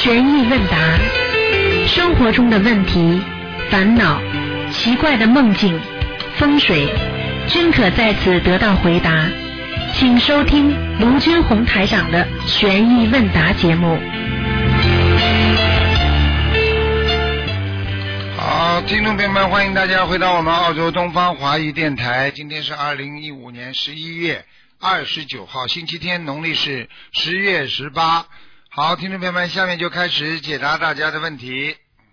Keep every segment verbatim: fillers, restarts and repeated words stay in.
悬疑问答，生活中的问题、烦恼、奇怪的梦境、风水，均可在此得到回答。请收听卢军红台长的悬疑问答节目。 好，听众朋友们，欢迎大家回到我们澳洲东方华语电台。今天是二零一五年十一月二十九号，星期天，农历是十月十八。好，听众朋友们，下面就开始解答大家的问题。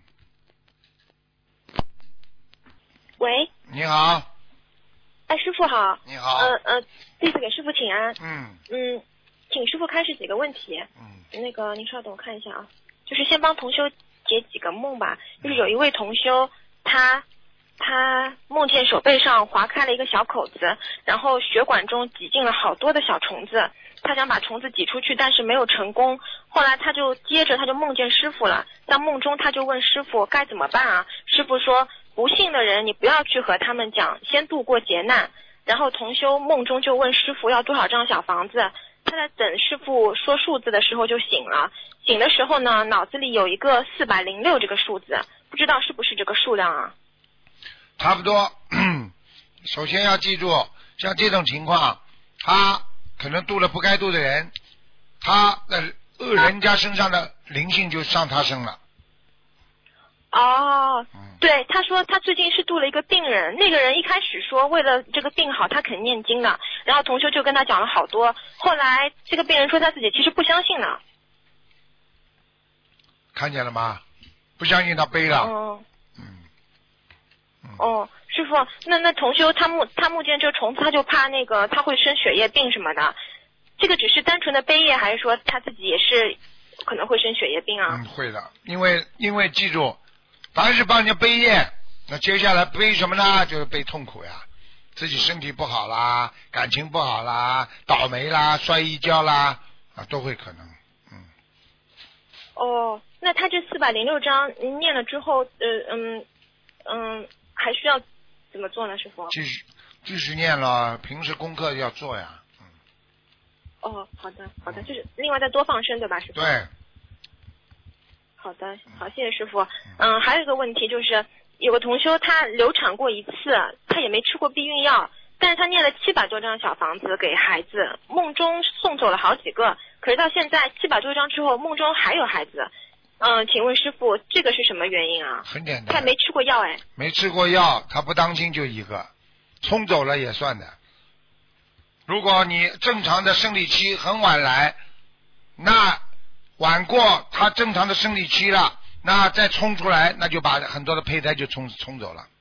喂， 你好。 哎，师傅好。 你好。 呃呃，弟子给师傅请安。 嗯。 嗯，请师傅开始几个问题。 嗯。 那个，您稍等，我看一下啊，就是先帮同修解几个梦吧。就是有一位同修，他他梦见手背上划开了一个小口子，然后血管中挤进了好多的小虫子。他想把虫子挤出去，但是没有成功。后来他就接着他就梦见师傅了，在梦中他就问师傅该怎么办啊？师傅说不信的人你不要去和他们讲，先度过劫难。然后同修梦中就问师傅要多少张小房子，他在等师傅说数字的时候就醒了。醒的时候呢，脑子里有一个四百零六这个数字，不知道是不是这个数量啊？ 差不多。首先要记住，像这种情况，他可能度了不该度的人，他的恶人家身上的灵性就上他身了。 哦，对，他说他最近是度了一个病人，那个人一开始说为了这个病好他肯念经的，然后同修就跟他讲了好多，后来这个病人说他自己其实不相信呢。 看见了吗？不相信他背了。 哦， 嗯。嗯哦，师傅，那那同修他目他目见这个虫子，他就怕那个他会生血液病什么的，这个只是单纯的背业，还是说他自己也是可能会生血液病啊？ 嗯，会的，因为因为记住，凡是帮人家背业，那接下来背什么呢？就是背痛苦呀，自己身体不好啦，感情不好啦，倒霉啦，摔一跤啦，啊，都会可能。嗯。 哦，那他这四百零六章念了之后，呃嗯嗯，还需要怎么做呢，师傅？ 继续继续念了，平时功课要做呀。嗯。 哦，好的好的，就是另外再多放生对吧，师傅？ 对。 好的，好，谢谢师傅。嗯，还有一个问题就是，有个同修他流产过一次，他也没吃过避孕药，但是他念了七百多张小房子给孩子，梦中送走了好几个，可是到现在七百多张之后，梦中还有孩子。嗯，请问师傅，这个是什么原因啊？ 很简单， 他没吃过药哎。 没吃过药，他不当心就一个，冲走了也算的。如果你正常的生理期很晚来，那晚过他正常的生理期了，那再冲出来，那就把很多的胚胎就冲冲走了。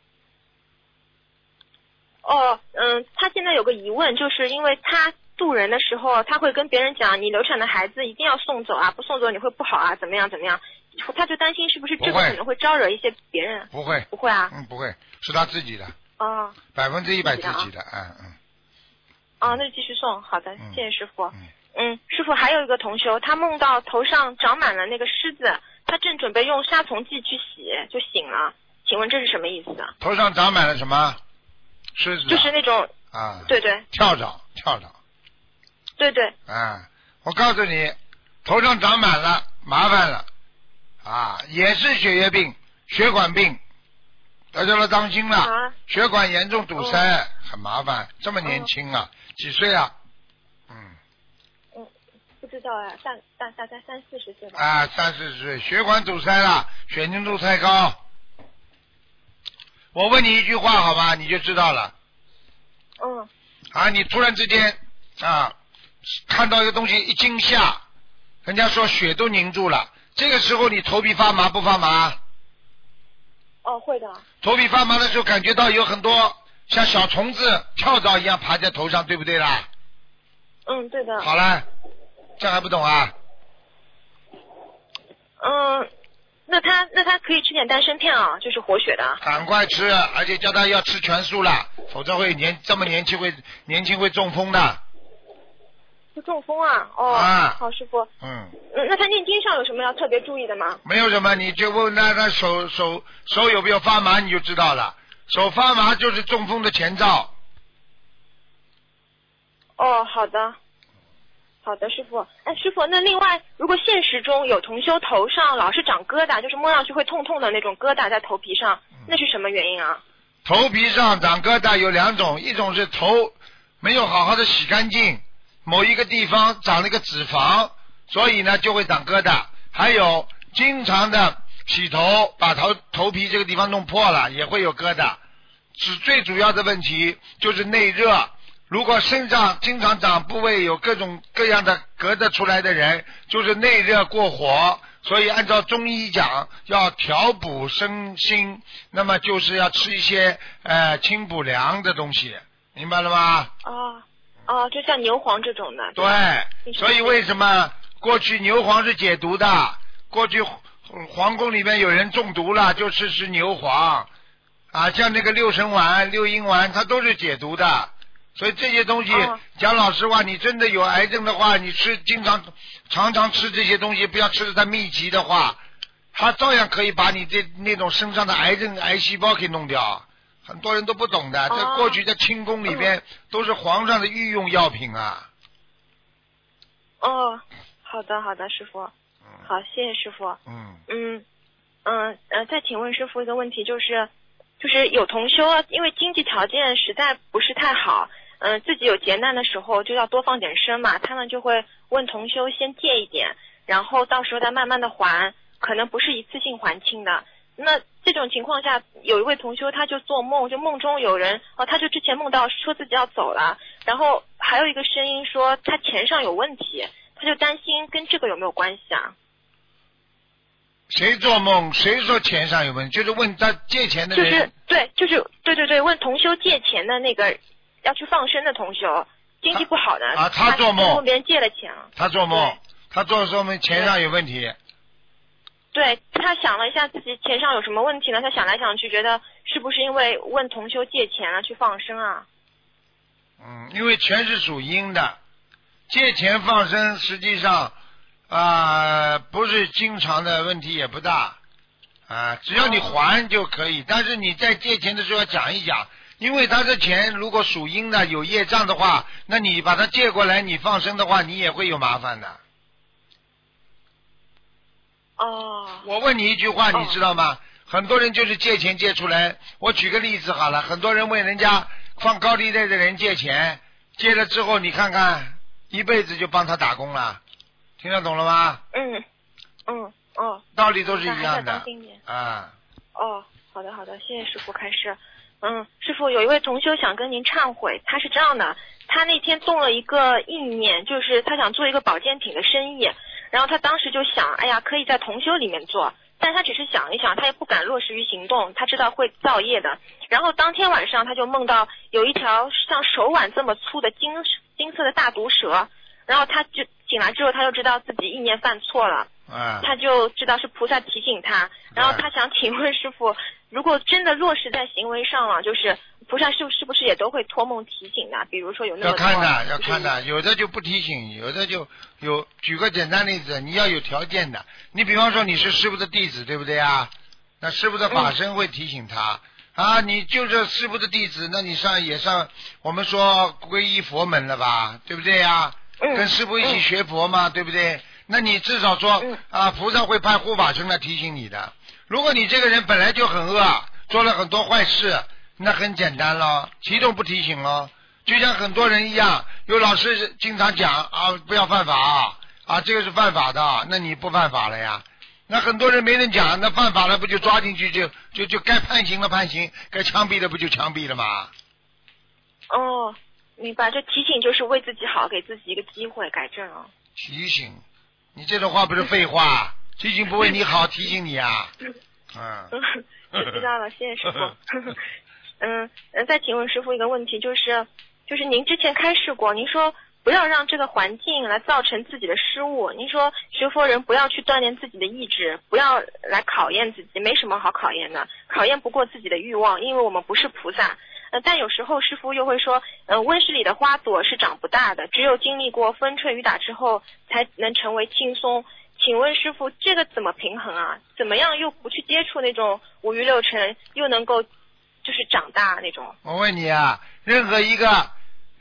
哦，嗯，他现在有个疑问，就是因为他渡人的时候，他会跟别人讲，你流产的孩子一定要送走啊，不送走你会不好啊，怎么样怎么样，他就担心是不是这个可能会招惹一些别人。 不会， 不会啊， 嗯，不会，是他自己的。 哦， 百分之一百自己的，嗯嗯。 哦，那就继续送，好的，谢谢师傅。 嗯。 嗯，师傅还有一个同修，他梦到头上长满了那个虱子，他正准备用杀虫剂去洗，就醒了。请问这是什么意思啊？ 头上长满了什么？虱子、啊。 就是那种啊， 对对， 跳蚤，跳蚤。 对对。 啊，我告诉你，头上长满了，麻烦了，啊，也是血液病、血管病，大家要当心了， 啊、 血管严重堵塞，哦、很麻烦。这么年轻啊，哦、几岁啊？ 不知道啊，大大大概三四十岁吧。 啊，三四十岁，血管堵塞了，血凝度太高。我问你一句话好吧，你就知道了。 嗯。 啊，你突然之间啊，看到一个东西一惊吓，人家说血都凝住了，这个时候你头皮发麻不发麻？ 哦，会的。 头皮发麻的时候，感觉到有很多像小虫子、跳蚤一样爬在头上，对不对啦？ 嗯，对的。 好了。这还不懂啊？ 嗯，那他那他可以吃点丹参片啊，就是活血的。 赶快吃，而且叫他要吃全素了，否则会年这么年轻会年轻会中风的。 会中风啊？哦， 啊、 好师傅。 嗯。 那他念经上有什么要特别注意的吗？ 没有什么，你就问他他手手手有没有发麻，你就知道了。手发麻就是中风的前兆。 哦，好的。 好的，师傅。哎，师傅，那另外，如果现实中有同修头上老是长疙瘩，就是摸上去会痛痛的那种疙瘩在头皮上，那是什么原因啊？ 头皮上长疙瘩有两种，一种是头没有好好的洗干净，某一个地方长了一个脂肪，所以呢就会长疙瘩。还有经常的洗头，把头头皮这个地方弄破了，也会有疙瘩。只最主要的问题就是内热。如果身上经常长部位有各种各样的疙瘩出来的人，就是内热过火。所以按照中医讲，要调补身心，那么就是要吃一些呃清补凉的东西，明白了吗？ 哦哦，就像牛黄这种的。 对，所以为什么过去牛黄是解毒的？过去皇宫里面有人中毒了，就吃吃牛黄啊，像那个六神丸、六阴丸，它都是解毒的。所以这些东西， 哦、 讲老实话，你真的有癌症的话，你吃经常常常吃这些东西，不要吃的太密集的话，它照样可以把你这那种身上的癌症癌细胞给弄掉。很多人都不懂的， 哦、 在过去在清宫里边、嗯、都是皇上的御用药品啊。 哦，好的好的，师傅，好，谢谢师傅。 嗯嗯嗯呃，再请问师傅一个问题，就是就是有同修，因为经济条件实在不是太好。嗯、呃，自己有劫难的时候就要多放点生嘛，他们就会问同修先借一点，然后到时候再慢慢的还，可能不是一次性还清的。那这种情况下，有一位同修他就做梦，就梦中有人哦，他就之前梦到说自己要走了，然后还有一个声音说他钱上有问题，他就担心跟这个有没有关系啊？ 谁做梦？谁说钱上有问题？就是问他借钱的人。 就是对，就是对对对，问同修借钱的那个。要去放生的同修，经济不好的啊，他做梦， 问别人借了钱， 他做梦，他做说明钱上有问题。 对，他想了一下自己钱上有什么问题呢？他想来想去，觉得是不是因为问同修借钱了去放生啊？ 嗯，因为钱是属阴的，借钱放生实际上啊、呃、不是经常的问题也不大啊，只要你还就可以。哦、但是你在借钱的时候要讲一讲。因为他的钱如果属阴的有业障的话，那你把他借过来你放生的话，你也会有麻烦的。 哦。 我问你一句话， 哦、 你知道吗？很多人就是借钱借出来。我举个例子好了，很多人问人家放高利贷的人借钱，借了之后你看看，一辈子就帮他打工了，听得懂了吗？ 嗯嗯哦。 道理都是一样的。啊。 哦，好的好的，谢谢师傅开示。嗯，师傅，有一位同修想跟您忏悔，他是这样的，他那天动了一个意念，就是他想做一个保健品的生意，然后他当时就想，哎呀，可以在同修里面做，但他只是想一想，他也不敢落实于行动，他知道会造业的。然后当天晚上他就梦到有一条像手腕这么粗的金金色的大毒蛇，然后他就醒来之后，他就知道自己意念犯错了， 啊、 他就知道是菩萨提醒他，然后他想请问师傅，如果真的落实在行为上了，就是菩萨是是不是也都会托梦提醒的？比如说有那么要看的，要看的，有的就不提醒，有的就有。举个简单例子，你要有条件的。你比方说你是师父的弟子，对不对啊？那师父的法身会提醒他、嗯、啊，你就是师父的弟子，那你上也上我们说皈依佛门了吧，对不对呀？ 嗯、 跟师父一起学佛嘛、嗯、对不对？那你至少说、嗯、啊，菩萨会派护法神来提醒你的。如果你这个人本来就很恶，做了很多坏事，那很简单了，提都不提醒了。就像很多人一样，有老师经常讲啊，不要犯法啊，啊，这个是犯法的，那你不犯法了呀？那很多人没人讲，那犯法了不就抓进去就就就该判刑了判刑，该枪毙了不就枪毙了吗？ 哦，明白，这提醒就是为自己好，给自己一个机会改正啊。 提醒，你这种话不是废话？提醒不为你好，提醒你啊。嗯。 我知道了，谢谢师傅。嗯嗯，再请问师傅一个问题，就是就是您之前开示过，您说不要让这个环境来造成自己的失误。您说学佛人不要去锻炼自己的意志，不要来考验自己，没什么好考验的，考验不过自己的欲望，因为我们不是菩萨。呃，但有时候师父又会说，呃，温室里的花朵是长不大的，只有经历过风吹雨打之后，才能成为青松。请问师父，这个怎么平衡啊？怎么样又不去接触那种五欲六尘，又能够就是长大那种？ 我问你啊，任何一个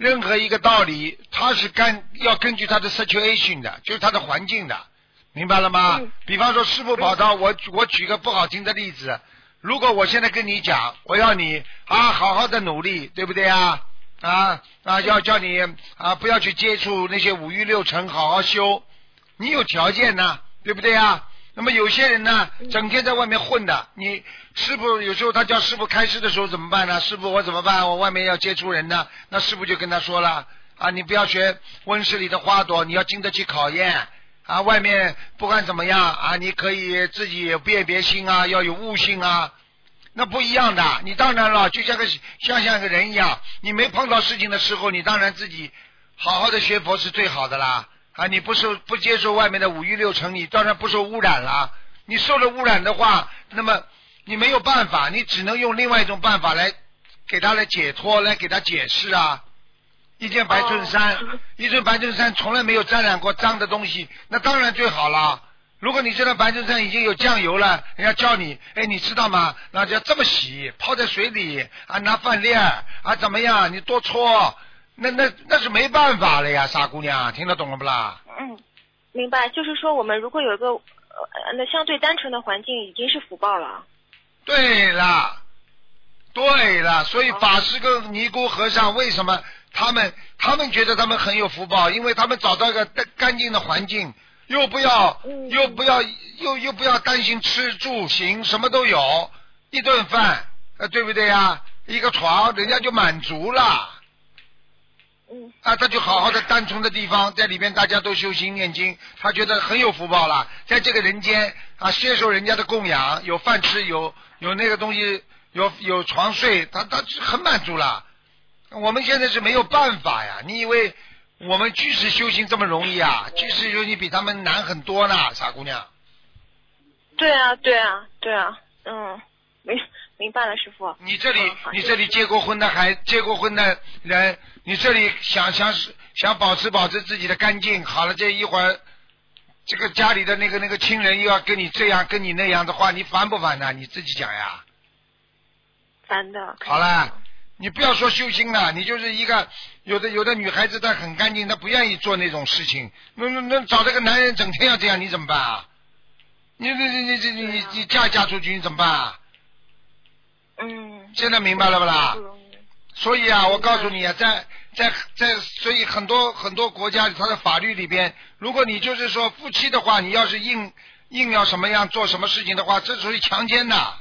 任何一个道理，它是干要根据它的 situation 的，就是它的环境的，明白了吗？ 嗯、 比方说师父跑到我我举个不好听的例子，如果我现在跟你讲，我要你啊好好的努力，对不对啊？啊啊，要叫你啊不要去接触那些五欲六尘，好好修。你有条件呢，对不对啊？那么有些人呢，整天在外面混的，你师傅有时候他叫师傅开示的时候怎么办呢？师傅我怎么办？我外面要接触人呢，那师傅就跟他说了啊，你不要学温室里的花朵，你要经得起考验啊。外面不管怎么样啊，你可以自己有辨别心啊，要有悟性啊。那不一样的，你当然了，就像个像像个人一样，你没碰到事情的时候，你当然自己好好的学佛是最好的啦。啊，你不受不接受外面的五欲六尘，你当然不受污染了。你受了污染的话，那么你没有办法，你只能用另外一种办法来给他来解脱，来给他解释啊。一件白衬衫，哦、一件白衬衫从来没有沾染过脏的东西，那当然最好了。如果你这条白衬衫已经有酱油了，人家教你，哎，你知道吗？那就要这么洗，泡在水里啊，拿饭粒啊，怎么样？你多搓。那那那是没办法了呀，傻姑娘，听得懂了不啦？ 嗯，明白。就是说，我们如果有一个呃那相对单纯的环境，已经是福报了。 对了，对了，所以法师跟尼姑和尚为什么他们他们觉得他们很有福报？因为他们找到一个干净的环境，又不要、嗯、又不要又又不要担心吃住行，什么都有，一顿饭，呃，对不对呀？一个床，人家就满足了。 嗯啊，他就好好的单纯的地方，在里面大家都修心念经，他觉得很有福报了，在这个人间啊，接受人家的供养，有饭吃，有有那个东西，有有床睡，他他很满足了。我们现在是没有办法呀，你以为我们居士修行这么容易啊？居士修行比他们难很多呢，傻姑娘。 对啊，对啊，对啊，嗯，明明白了，师傅。 你这里， 嗯、 你这里结过婚的还结过婚的人。你这里想想想保持保持自己的干净，好了，这一会儿这个家里的那个那个亲人又要跟你这样跟你那样的话，你烦不烦呢？你自己讲呀。 烦的。 好了，你不要说修心了，你就是一个有的有的女孩子她很干净，她不愿意做那种事情，那那那找这个男人整天要这样，你怎么办啊？你你你你你你你嫁嫁出去你怎么办啊？ 嗯。 现在明白了不啦？所以啊，我告诉你啊，在在在，所以很多很多国家它的法律里边，如果你就是说夫妻的话，你要是硬硬要什么样做什么事情的话，这属于强奸的。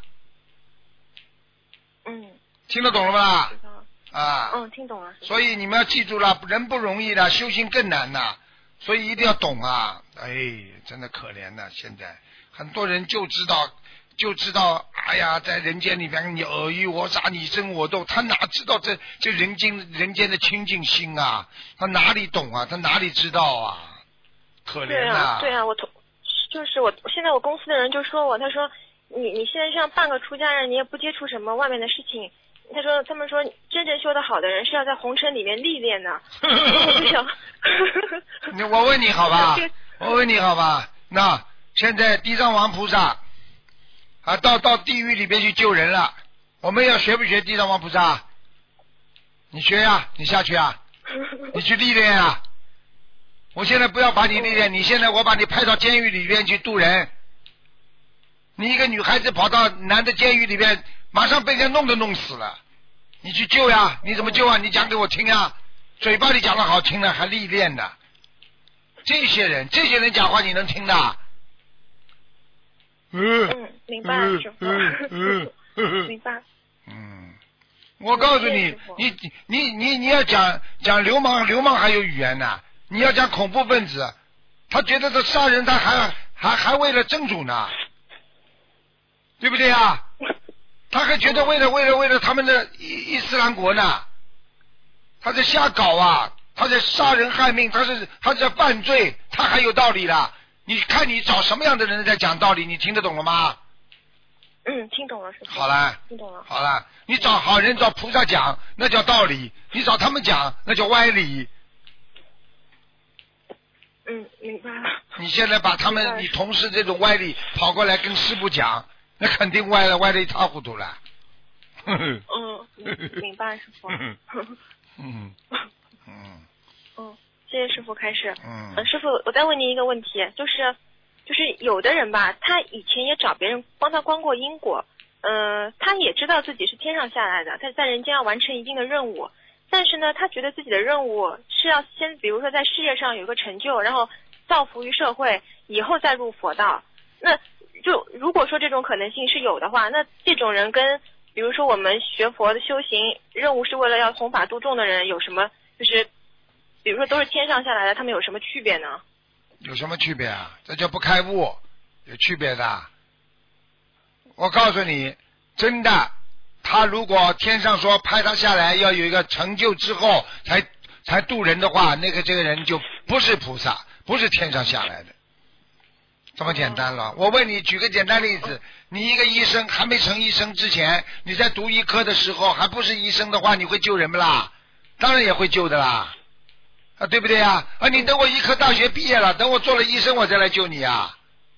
嗯。 听得懂了吧？啊。 嗯，听懂了。 所以你们要记住了，人不容易的，修行更难呐，所以一定要懂啊！哎，真的可怜呐，现在很多人就知道。就知道，哎呀，在人间里边，你尔虞我诈，你争我斗，他哪知道这这人间人间的清净心啊？他哪里懂啊？他哪里知道啊？可怜啊！对啊，对啊，我同就是我现在我公司的人就说我，他说你你现在像半个出家人，你也不接触什么外面的事情。他说他们说真正修得好的人是要在红尘里面历练的。我就想， 我问你好吧，我问你好吧，那现在地藏王菩萨。啊，到到地狱里边去救人了，我们要学不学地藏王菩萨？你学呀、啊，你下去啊，你去历练啊。我现在不要把你历练，你现在我把你派到监狱里边去渡人。你一个女孩子跑到男的监狱里边，马上被人弄都弄死了，你去救呀？你怎么救啊？你讲给我听呀！嘴巴里讲的好听的，还历练的。这些人，这些人讲话你能听的？ 嗯，明白，师傅。嗯嗯、明白。 嗯，我告诉你，你你你你要讲讲流氓，流氓还有语言呢。你要讲恐怖分子，他觉得这杀人他还还还为了真主呢，对不对啊？他还觉得为了为了为了他们的伊伊斯兰国呢，他在瞎搞啊，他在杀人害命，他是他在犯罪，他还有道理的。你看你找什么样的人在讲道理，你听得懂了吗？ 嗯，听懂了，师傅。 好了， 听懂了。 好了，你找好人找菩萨讲，那叫道理；你找他们讲，那叫歪理。 嗯，明白了。 你现在把他们你同事这种歪理跑过来跟师父讲，那肯定歪了，歪得一塌糊涂了。 嗯，明白，师傅。 嗯。 嗯。 嗯，谢谢师傅开始。 嗯。 呃，师傅，我再问您一个问题，就是就是有的人吧，他以前也找别人帮他关过因果，呃，他也知道自己是天上下来的，他在人间要完成一定的任务，但是呢，他觉得自己的任务是要先，比如说在事业上有个成就，然后造福于社会，以后再入佛道。那就如果说这种可能性是有的话，那这种人跟比如说我们学佛的修行任务是为了要弘法度众的人有什么，就是比如说都是天上下来的，他们有什么区别呢？ 有什么区别啊？这叫不开悟，有区别的。我告诉你，真的，他如果天上说派他下来要有一个成就之后才才渡人的话，那个这个人就不是菩萨，不是天上下来的。这么简单了。我问你，举个简单例子，你一个医生还没成医生之前，你在读医科的时候还不是医生的话，你会救人不啦？当然也会救的啦，啊，对不对呀？啊，你等我医科大学毕业了，等我做了医生，我再来救你啊。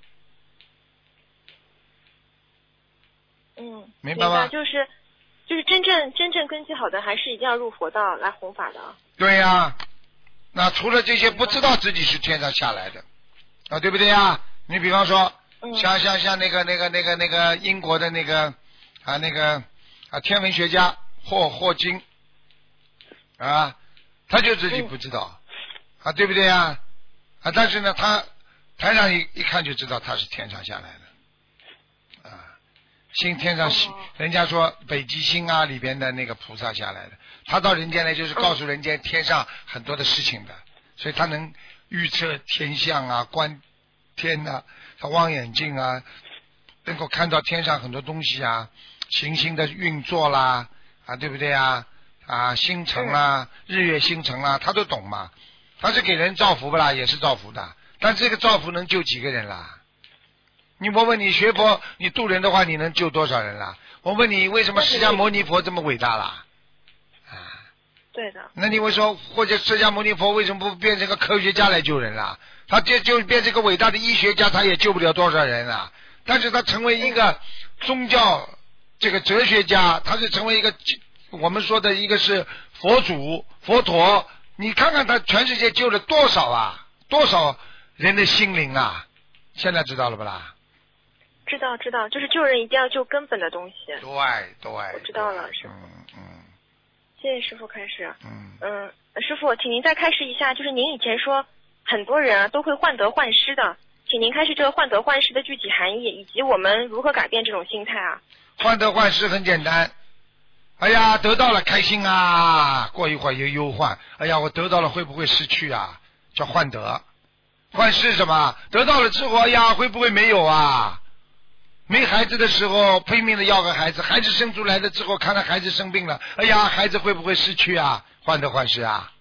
嗯， 明白吗？ 就是就是真正真正根基好的，还是一定要入佛道来弘法的。 对呀、啊，那除了这些不知道自己是天上下来的啊，对不对呀？你比方说， 嗯、 像像像那个那个那个那个英国的那个啊那个啊天文学家霍霍金啊，他就自己不知道、嗯、啊，对不对呀？啊，但是呢，他台上一一看就知道他是天上下来的啊，星天上、哦、人家说北极星啊里边的那个菩萨下来的，他到人间来就是告诉人间天上很多的事情的，所以他能预测天象啊，观天啊，他望远镜啊，能够看到天上很多东西啊，行星的运作啦，啊，对不对啊？啊，星辰啦，日月星辰啦，他都懂嘛。他是给人造福不啦，也是造福的，但这个造福能救几个人啦？你我问你，学佛你渡人的话，你能救多少人啦？我问你，为什么释迦牟尼佛这么伟大啦？啊， 对的。 那你会说，或者释迦牟尼佛为什么不变成个科学家来救人啦？他就就变成个伟大的医学家，他也救不了多少人啊。但是他成为一个宗教这个哲学家，他是成为一个我们说的一个是佛祖佛陀。你看看他全世界救了多少啊，多少人的心灵啊！现在知道了不啦？ 知道知道，就是救人一定要救根本的东西。 对对， 我知道了，师傅。 嗯嗯。 谢谢师傅开始。 嗯嗯，师傅，请您再开示一下，就是您以前说很多人啊都会患得患失的，请您开示这个患得患失的具体含义，以及我们如何改变这种心态啊？ 患得患失很简单。哎呀，得到了开心啊，过一会儿又忧患。哎呀，我得到了会不会失去啊？叫患得。患失什么？得到了之后，哎呀，会不会没有啊？没孩子的时候拼命的要个孩子，孩子生出来了之后，看到孩子生病了，哎呀，孩子会不会失去啊？患得患失啊？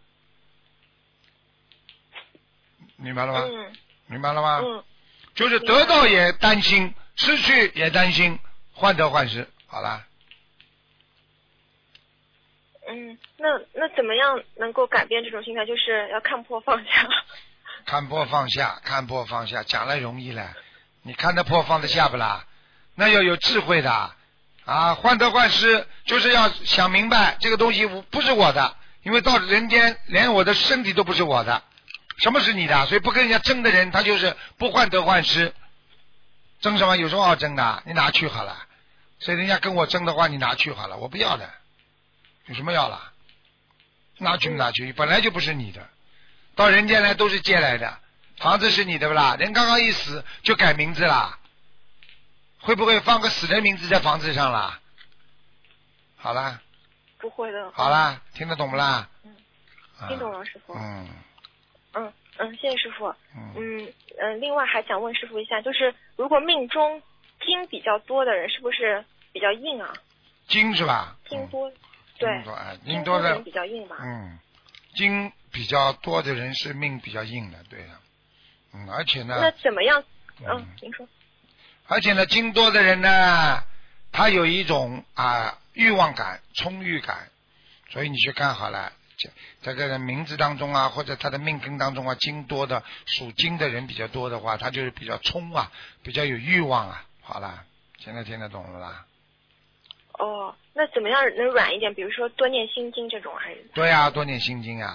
明白了吗？ 嗯。 明白了吗？ 嗯。 就是得到也担心，失去也担心，患得患失。好了。 嗯，那那怎么样能够改变这种心态？就是要看破放下。 看破放下，看破放下，讲来容易了，你看得破放得下不啦？那要有智慧的啊！患得患失就是要想明白，这个东西不是我的，因为到人间连我的身体都不是我的，什么是你的？所以不跟人家争的人，他就是不患得患失。争什么？有什么好争的？你拿去好了。所以人家跟我争的话，你拿去好了，我不要的。有什么要了？拿去拿去，本来就不是你的，到人间来都是借来的。房子是你的不啦？人刚刚一死就改名字啦，会不会放个死人名字在房子上啦？好啦。 不会的。 好啦，听得懂不啦？ 嗯，听懂了，师傅。 嗯。 嗯嗯，谢谢师傅。 嗯嗯嗯，另外还想问师傅一下，就是如果命中金比较多的人，是不是比较硬啊？ 金是吧？ 金多。 嗯对， 金多的人比较硬吧。 嗯，金比较多的人是命比较硬的，对的。嗯，而且呢。 那怎么样？嗯，您说。 而且呢，金多的人呢，他有一种啊欲望感、充裕感，所以你去看好了，这这个人名字当中啊，或者他的命根当中啊，金多的属金的人比较多的话，他就是比较冲啊，比较有欲望啊。好了，现在听得懂了啦？ 哦，那怎么样能软一点？比如说多念心经这种还是？ 对啊，多念心经啊，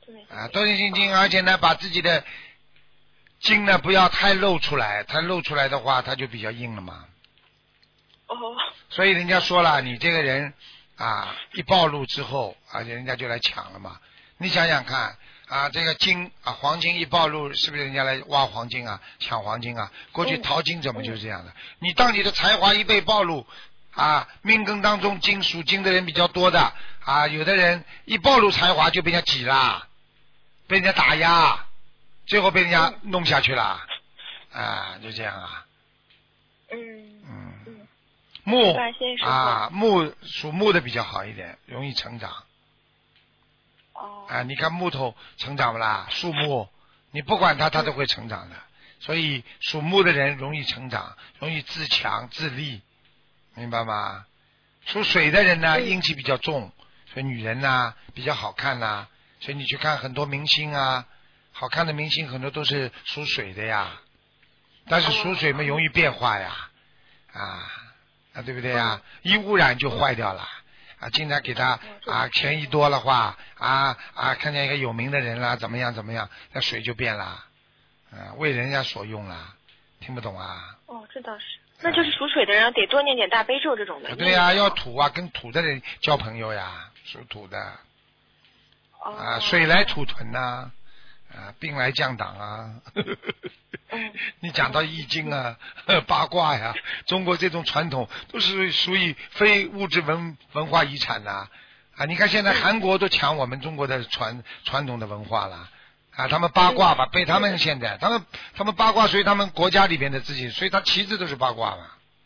啊，多念心经，而且呢，把自己的经呢不要太露出来，太露出来的话，它就比较硬了嘛。 哦。 所以人家说了，你这个人啊，一暴露之后，而且人家就来抢了嘛。你想想看啊，这个金啊，黄金一暴露，是不是人家来挖黄金啊，抢黄金啊？过去淘金怎么就是这样的？你当你的才华一被暴露啊，命根当中金属金的人比较多的啊，有的人一暴露才华就被人家挤啦，被人家打压，最后被人家弄下去了啊，就这样啊。 嗯嗯，木啊，木属木的比较好一点，容易成长。 哦。 啊，你看木头成长不啦？树木，你不管它，它都会成长的。所以属木的人容易成长，容易自强自立，明白吗？属水的人呢，阴气比较重，所以女人呢比较好看呐。所以你去看很多明星啊，好看的明星很多都是属水的呀。但是属水嘛，容易变化呀，啊啊，对不对呀？一污染就坏掉了。啊，经常给他啊，钱一多的话啊啊，看见一个有名的人啦，怎么样怎么样，那水就变了，啊，为人家所用了，听不懂啊？ 哦，这倒是，那就是属水的人得多念点大悲咒这种的。 对呀、啊，要土啊，跟土的人交朋友呀，属土的。 哦。 啊，水来土屯呐、啊，啊，兵来将挡啊。 嗯。 你讲到易经啊，八卦呀，中国这种传统都是属于非物质文文化遗产呐、啊。啊，你看现在韩国都抢我们中国的传传统的文化了。啊，他们八卦吧，被他们现在，他们他们八卦属于他们国家里边的自己，所以他旗帜都是八卦嘛。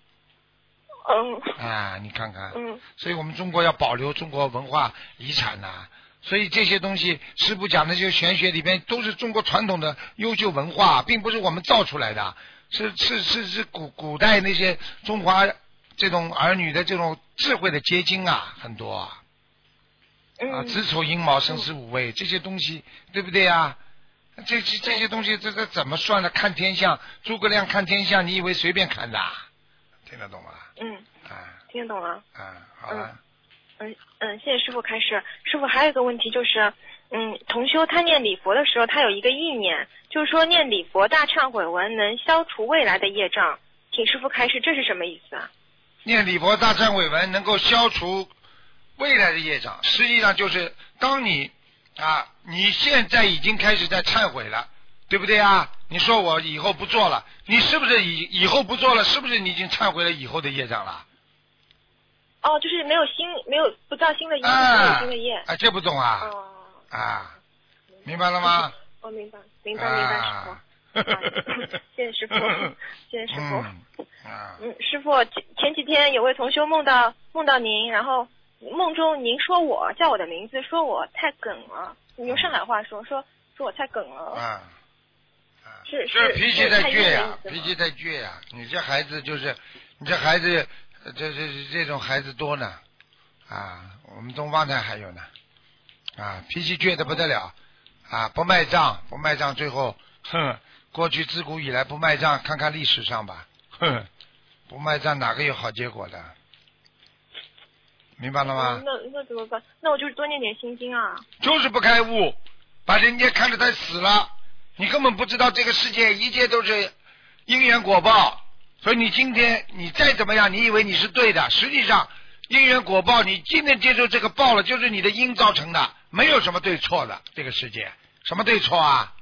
嗯。 啊，你看看。 嗯。 所以我们中国要保留中国文化遗产呐、啊。所以这些东西，师父讲的这些玄学里边都是中国传统的优秀文化，并不是我们造出来的，是是是是古古代那些中华这种儿女的这种智慧的结晶啊，很多啊。啊，子丑寅卯申巳午未这些东西，对不对啊？这这这些东西，这这怎么算的？看天象，诸葛亮看天象，你以为随便看的？听得懂吗？ 嗯。 啊。 听得懂了。 啊，好了。 嗯嗯，谢谢师傅开示。师傅还有一个问题就是，嗯，同修他念礼佛的时候，他有一个意念，就是说念礼佛大忏悔文能消除未来的业障，请师傅开示，这是什么意思啊？ 念礼佛大忏悔文能够消除未来的业障，实际上就是当你啊，你现在已经开始在忏悔了，对不对啊？你说我以后不做了，你是不是以以后不做了？是不是你已经忏悔了以后的业障了？ 哦，就是没有新，没有不造新的业， 啊、 没有新的业。 啊，这不懂啊？ 哦。 啊，明白了吗？ 我、哦、明白，明白，明白，师傅。啊谢谢师傅，谢谢师傅。 嗯，啊、 嗯，师傅，前前几天有位同修梦到梦到您，然后梦中您说我叫我的名字，说我太梗了，你用上海话说说说我太梗了。 啊。 是是脾气太倔呀、 啊， 脾气太倔呀、啊！你这孩子就是，你这孩子，这这这种孩子多呢，啊，我们东方台还有呢，啊，脾气倔得不得了，啊，不卖账，不卖账，最后，哼，过去自古以来不卖账，看看历史上吧，哼，不卖账哪个有好结果的？明白了吗？ 嗯、那那怎么办？那我就是多念点心经啊。 就是不开悟，把人家看得他死了。你根本不知道这个世界一切都是因缘果报，所以你今天你再怎么样，你以为你是对的，实际上因缘果报，你今天接受这个报了，就是你的因造成的，没有什么对错的，这个世界什么对错啊？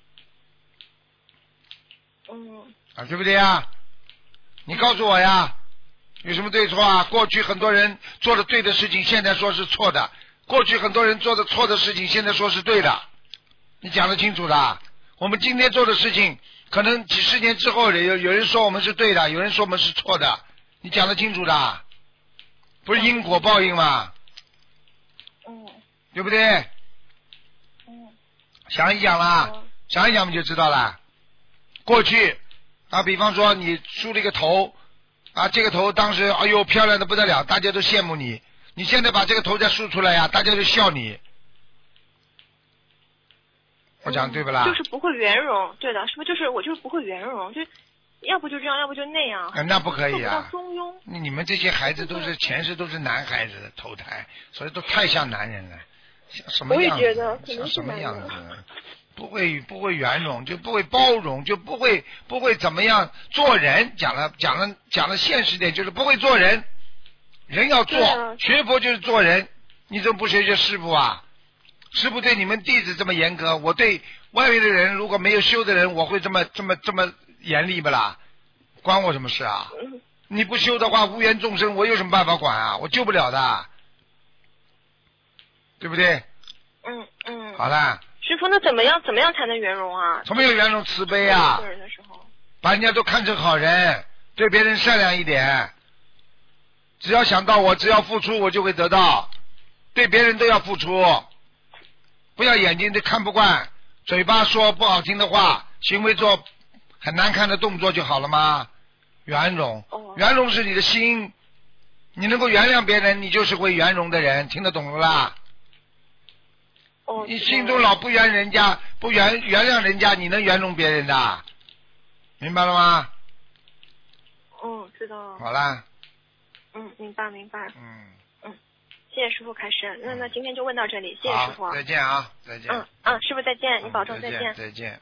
嗯。 啊，对不对呀？你告诉我呀，有什么对错啊？过去很多人做的对的事情，现在说是错的；过去很多人做的错的事情，现在说是对的。你讲得清楚的。我们今天做的事情，可能几十年之后有有人说我们是对的，有人说我们是错的，你讲得清楚的，不是因果报应吗？ 嗯。 对不对？ 嗯。 想一想啦， 嗯、 想一想我们就知道了。过去啊，比方说你梳了一个头啊，这个头当时哎呦漂亮的不得了，大家都羡慕你。你现在把这个头再梳出来呀、啊，大家就笑你。我讲对不啦、 嗯？就是不会圆融，对的，是不是？就是我就是不会圆融，就要不就这样，要不就那样。 啊、那不可以啊！ 中庸。 你们这些孩子都是前世都是男孩子的投胎，所以都太像男人了。 像什么样子？ 我也觉得肯定像什么是男的样子？不会不会圆融，就不会包容，就不会不会怎么样做人。讲了讲了讲了现实点，就是不会做人。人要做， 啊、 学佛就是做人。你怎么不学学师傅啊？师傅对你们弟子这么严格，我对外面的人如果没有修的人，我会这么这么这么严厉不啦？关我什么事啊？ 嗯、 你不修的话，无缘众生，我有什么办法管啊？我救不了的，对不对？ 嗯嗯。 好了。 师傅，那怎么样怎么样才能圆融啊？ 怎么有圆融慈悲啊？ 做人的时候， 把人家都看成好人，对别人善良一点。只要想到我只要付出，我就会得到。对别人都要付出，不要眼睛都看不惯，嘴巴说不好听的话，行为做很难看的动作就好了吗？圆融， 哦、 圆融是你的心，你能够原谅别人，你就是会圆融的人，听得懂了啦？ 哦， 你心中老不原人家，不原原谅人家，你能圆融别人的？明白了吗？ 嗯，知道了。 好啦。 嗯，明白明白。 嗯嗯，谢谢师傅开示。那那今天就问到这里，谢谢师傅。 再见啊，再见。 嗯嗯，师傅再见，你保重， 再见。 再见。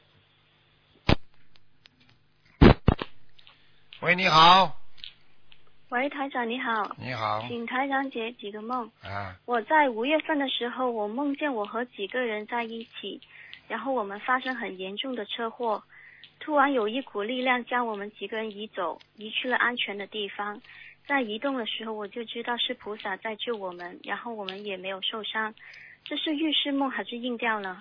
喂，你好。 喂，台长你好。 你好。 请台长解几个梦。 啊。 我在五月份的时候，我梦见我和几个人在一起，然后我们发生很严重的车祸，突然有一股力量将我们几个人移走，移去了安全的地方。在移动的时候，我就知道是菩萨在救我们，然后我们也没有受伤。这是预示梦还是应调呢？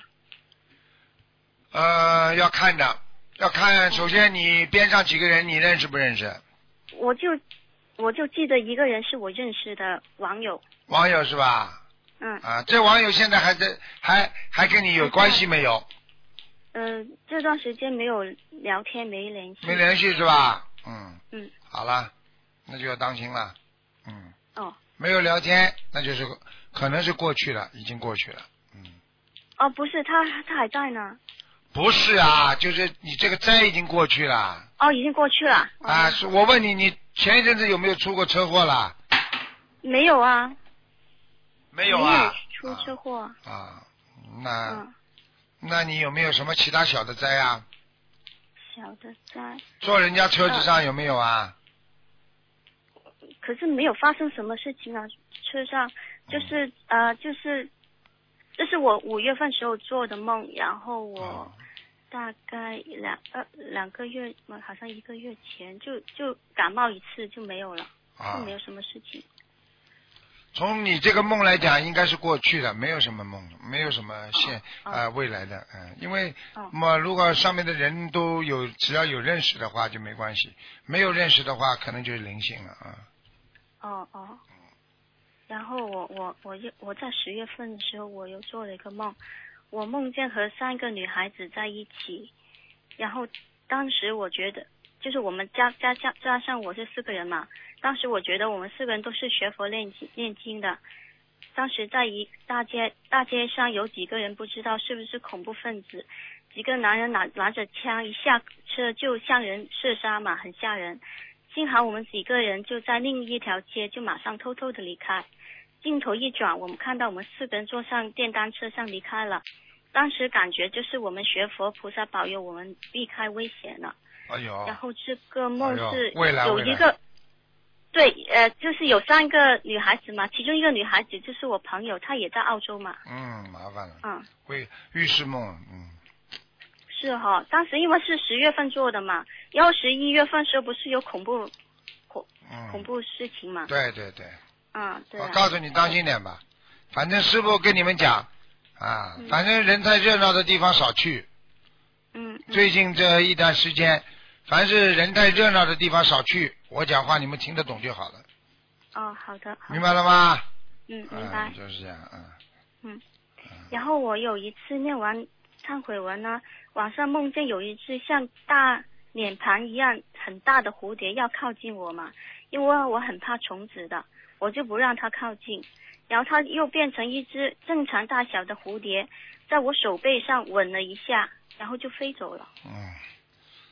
呃，要看的，要看。首先，你边上几个人，你认识不认识？ 我就我就记得一个人是我认识的网友。 网友是吧？ 嗯。 啊，这网友现在还在，还还跟你有关系没有？ 呃，这段时间没有聊天，没联系。 没联系是吧？嗯。 嗯。 好了，那就要当心了。嗯。 哦。 没有聊天，那就是可能是过去了，已经过去了。嗯。 哦，不是，他他还在呢。 不是啊，就是你这个灾已经过去了。 哦，已经过去了。 啊，是我问你，你前一阵子有没有出过车祸啦？ 没有啊。 没有啊。 没有出车祸。 啊，啊那、 嗯、 那你有没有什么其他小的灾啊？ 小的灾。 坐人家车子上有没有啊？ 呃、可是没有发生什么事情啊，车上就是、嗯、呃就是。这是我五月份时候做的梦，然后我大概两呃两个月，好像一个月前就就感冒一次就没有了， 啊、 就没有什么事情。 从你这个梦来讲，应该是过去的，没有什么梦，没有什么现啊、 哦呃、未来的，嗯、呃，因为哦么如果上面的人都有，只要有认识的话就没关系，没有认识的话可能就是灵性了啊。 哦哦。然后我我我又我在十月份的时候，我又做了一个梦，我梦见和三个女孩子在一起，然后当时我觉得，就是我们加加加加上我是四个人嘛，当时我觉得我们四个人都是学佛练经念经的。当时在一大街大街上有几个人不知道是不是恐怖分子，几个男人拿拿着枪一下车就向人射杀嘛，很吓人。幸好我们几个人就在另一条街就马上偷偷的离开。镜头一转，我们看到我们四个人坐上电单车上离开了。当时感觉就是我们学佛菩萨保佑我们避开危险了。 哎呦。 然后这个梦是哎、 有一个，对，呃，就是有三个女孩子嘛，其中一个女孩子就是我朋友，她也在澳洲嘛。 嗯，麻烦了。 嗯。 会预示梦，嗯。 是哈、哦，当时因为是十月份做的嘛，然后十一月份时候不是有恐怖恐、嗯、恐怖事情嘛。 对对对。 嗯，对、啊。 我告诉你，当心点吧。反正师傅跟你们讲啊、嗯，反正人太热闹的地方少去。 嗯。 最近这一段时间，凡是人太热闹的地方少去。我讲话你们听得懂就好了。 哦，好的。好的明白了吗？ 嗯，明白。 嗯、就是这样，嗯。 嗯。然后我有一次念完忏悔文呢，晚上梦见有一只像大脸盘一样很大的蝴蝶要靠近我嘛，因为我很怕虫子的。我就不让它靠近，然后它又变成一只正常大小的蝴蝶，在我手背上吻了一下，然后就飞走了。 嗯，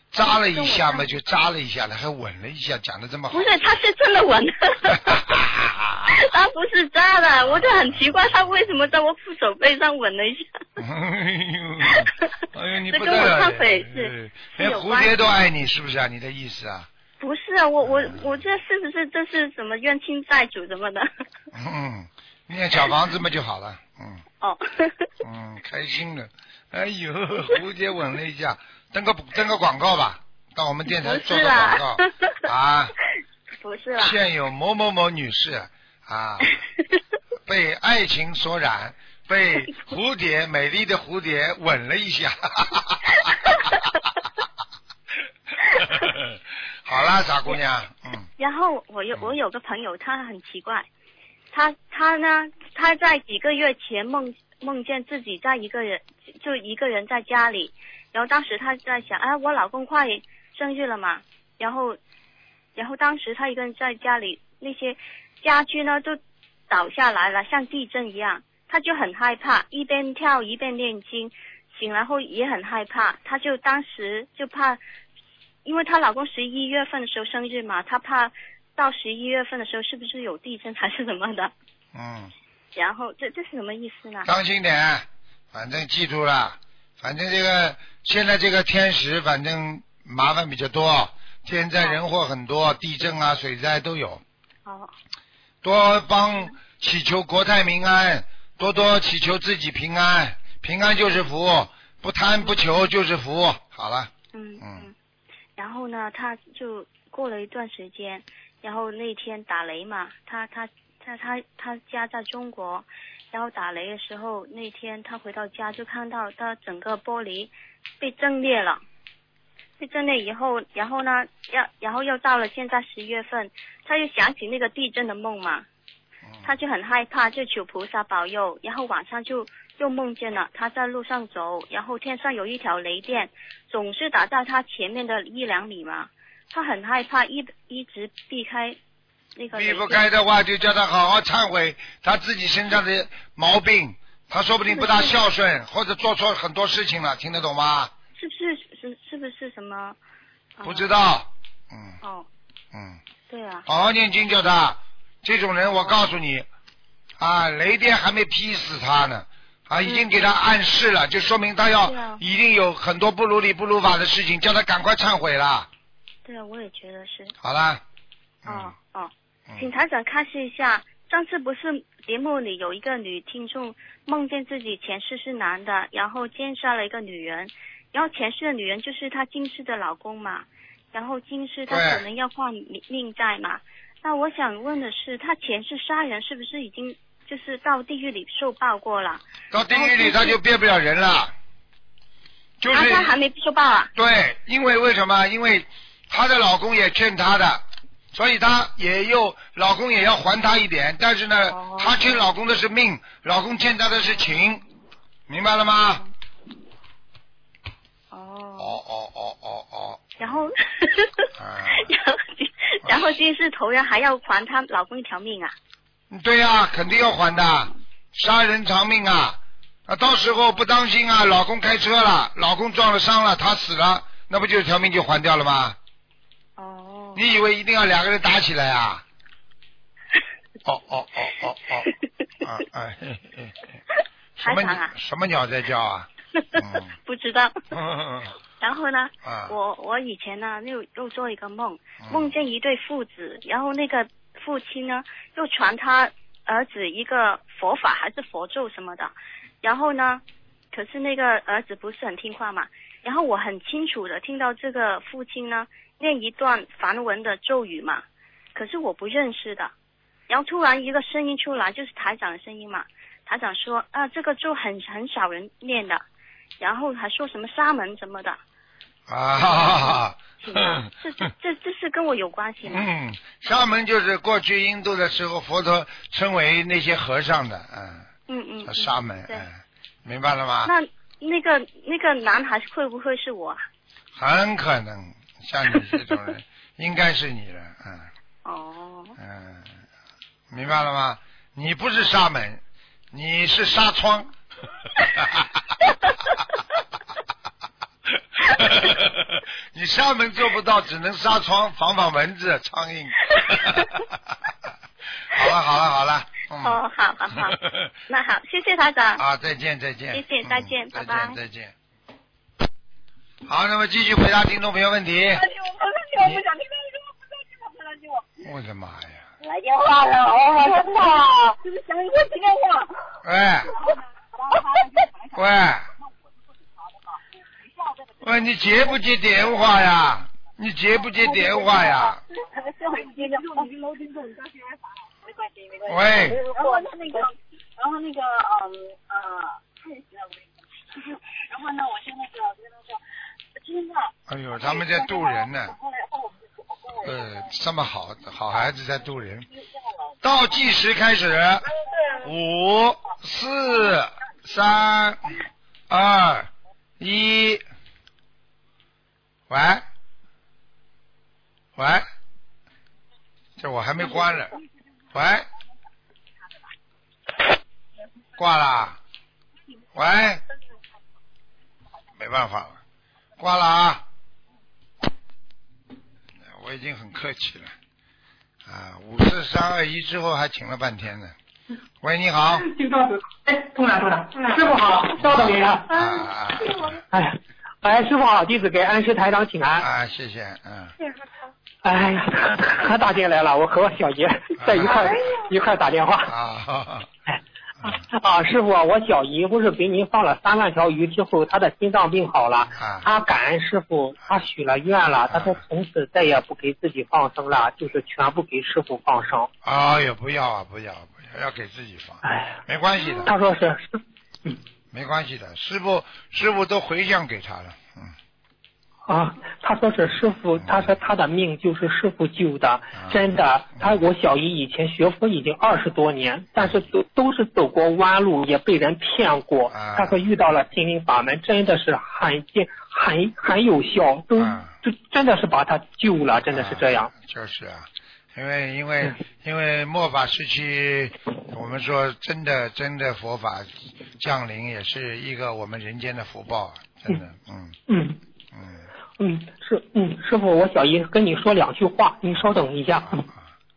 扎了一下嘛，就扎了一下了，还吻了一下，讲的这么好。 不是，他是真的吻的，他不是扎的，我就很奇怪，他为什么在我副手背上吻了一下？ 哎呦，哎呦，你不这跟我忏悔是， 连蝴蝶都爱你，是不是啊？你的意思啊？ 不是啊，我我我这是不是这是什么冤亲债主什么的？ 嗯，念小房子嘛就好了，嗯。 哦。 嗯，开心了。哎呦，蝴蝶吻了一下，登个登个广告吧，到我们电台做个广告啊。 不是啦。 现有某某某女士啊，被爱情所染，被蝴蝶美丽的蝴蝶吻了一下。好啦，傻姑娘，嗯。 然后我有我有个朋友，他很奇怪，他他呢，他在几个月前梦梦见自己在一个人就一个人在家里，然后当时他在想，哎，我老公快生日了嘛，然后然后当时他一个人在家里，那些家具呢都倒下来了，像地震一样，他就很害怕，一边跳一边念经，醒来后也很害怕，他就当时就怕。因为她老公十一月份的时候生日嘛，她怕到十一月份的时候是不是有地震还是什么的。 嗯。 然后这这是什么意思呢？ 当心点，反正记住了，反正这个现在这个天时反正麻烦比较多，天灾人祸很多，地震啊水灾都有。 哦。 多帮祈求国泰民安，多多祈求自己平安，平安就是福，不贪不求就是福。好了。 嗯嗯。然后呢，他就过了一段时间，然后那天打雷嘛，他他他他他家在中国，然后打雷的时候，那天他回到家就看到他整个玻璃被震裂了，被震裂以后，然后呢，要然后又到了现在十月份，他又想起那个地震的梦嘛，他就很害怕，就求菩萨保佑，然后晚上就又梦见了他在路上走，然后天上有一条雷电总是打在他前面的一两米嘛，他很害怕，一一直避开那个雷电。避不开的话就叫他好好忏悔他自己身上的毛病，他说不定不大孝顺或者做错很多事情了，听得懂吗？ 是不是是是不是什么、 呃、不知道。嗯。 哦。 嗯。 对啊。 好好念经叫他，这种人我告诉你啊，雷电还没劈死他呢啊，已经给他暗示了，就说明他要一定有很多不如理不如法的事情，叫他赶快忏悔了。 对啊，我也觉得是。 好啦。 嗯、哦哦，请台长开示一下，上次不是节目里有一个女听众梦见自己前世是男的，然后奸杀了一个女人，然后前世的女人就是她今世的老公嘛，然后今世她可能要还命债嘛。那我想问的是，她前世杀人是不是已经就是到地狱里受报过了？ 到地狱里他就变不了人了。就是。 啊，他还没受报啊？ 对，因为为什么？因为她的老公也欠她的，所以她也又老公也要还她一点，但是呢， 哦、 她欠老公的是命，老公欠她的是情，明白了吗？ 哦。 哦哦哦哦哦。 然后，啊、然后然后今世头人还要还她老公一条命啊？ 对呀、啊，肯定要还的，杀人偿命啊！啊，到时候不当心啊，老公开车了，老公撞了伤了，他死了，那不就条命就还掉了吗？ 哦。 你以为一定要两个人打起来啊？哦哦哦哦哦，啊哎嘿嘿嘿，什么啊？ 什么鸟在叫啊？ 嗯、不知道。 嗯、 然后呢， 啊、 我我以前呢又又做一个梦，梦见一对父子，然后那个父亲呢又传他儿子一个佛法还是佛咒什么的，然后呢，可是那个儿子不是很听话嘛，然后我很清楚的听到这个父亲呢念一段梵文的咒语嘛，可是我不认识的，然后突然一个声音出来，就是台长的声音嘛，台长说啊这个咒很很少人念的，然后还说什么沙门什么的。 啊， 这这这这是跟我有关系吗？ 嗯，沙门就是过去印度的时候，佛陀称为那些和尚的，嗯， 嗯嗯， 叫沙门，嗯，明白了吗？ 那那个那个男孩会不会是我啊？ 很可能，像你这种人，应该是你了，嗯。 哦。 嗯，明白了吗？你不是沙门，你是纱窗。 你上门做不到，只能纱窗防防蚊子、苍蝇。好了好了好了。嗯、 哦，好好好，那好，谢谢台长。 啊，再见再见。 谢谢，再见， 嗯、 拜拜。 再见再见。好，那么继续回答听众朋友问题。 我不想听我的妈呀！ 来电话了，哦，真的，就是想一个接电话。 喂，喂，喂，你接不接电话呀？你接不接电话呀？喂。 然后那个，然后那个，嗯呃，太行了，就是，然后呢，我就那个跟他说，真的。 哎呦，他们在渡人呢。呃，这么好好孩子在渡人。倒计时开始，五、四、三、二、一。喂，喂，这我还没关呢。喂，挂了。喂，没办法了，挂了啊。我已经很客气了啊，五四三二一之后还请了半天呢。喂，你好。 哎，通了通了，师傅好，稍等一下。 啊啊！ 哎，哎，师傅好，弟子给恩师台长请安。 啊，谢谢，嗯。 哎呀，他打进来了，我和我小姨在一块、啊、一块打电话。 啊。 哎。啊，师傅，我小姨不是给您放了三万条鱼之后，她的心脏病好了， 啊、 她感恩师傅，她许了愿了，她说从此再也不给自己放生了，就是全部给师傅放生。 哎呀，不要啊，不要不要，要给自己放。 哎， 没关系的。 他说是师，嗯， 没关系的，师傅师傅都回向给他了，嗯。 啊，他说是师傅，他说他的命就是师傅救的，嗯、真的。他我小姨以前学佛已经二十多年，但是都都是走过弯路，也被人骗过。 嗯、 他说遇到了心灵法门，真的是很见很很有效，都、嗯、就真的是把他救了，真的是这样。 嗯、就是啊，因为因为、嗯、因为末法时期，我们说真的真的佛法降临，也是一个我们人间的福报，真的，嗯嗯嗯。嗯嗯，师嗯师傅，我小姨跟你说两句话，你稍等一下。嗯。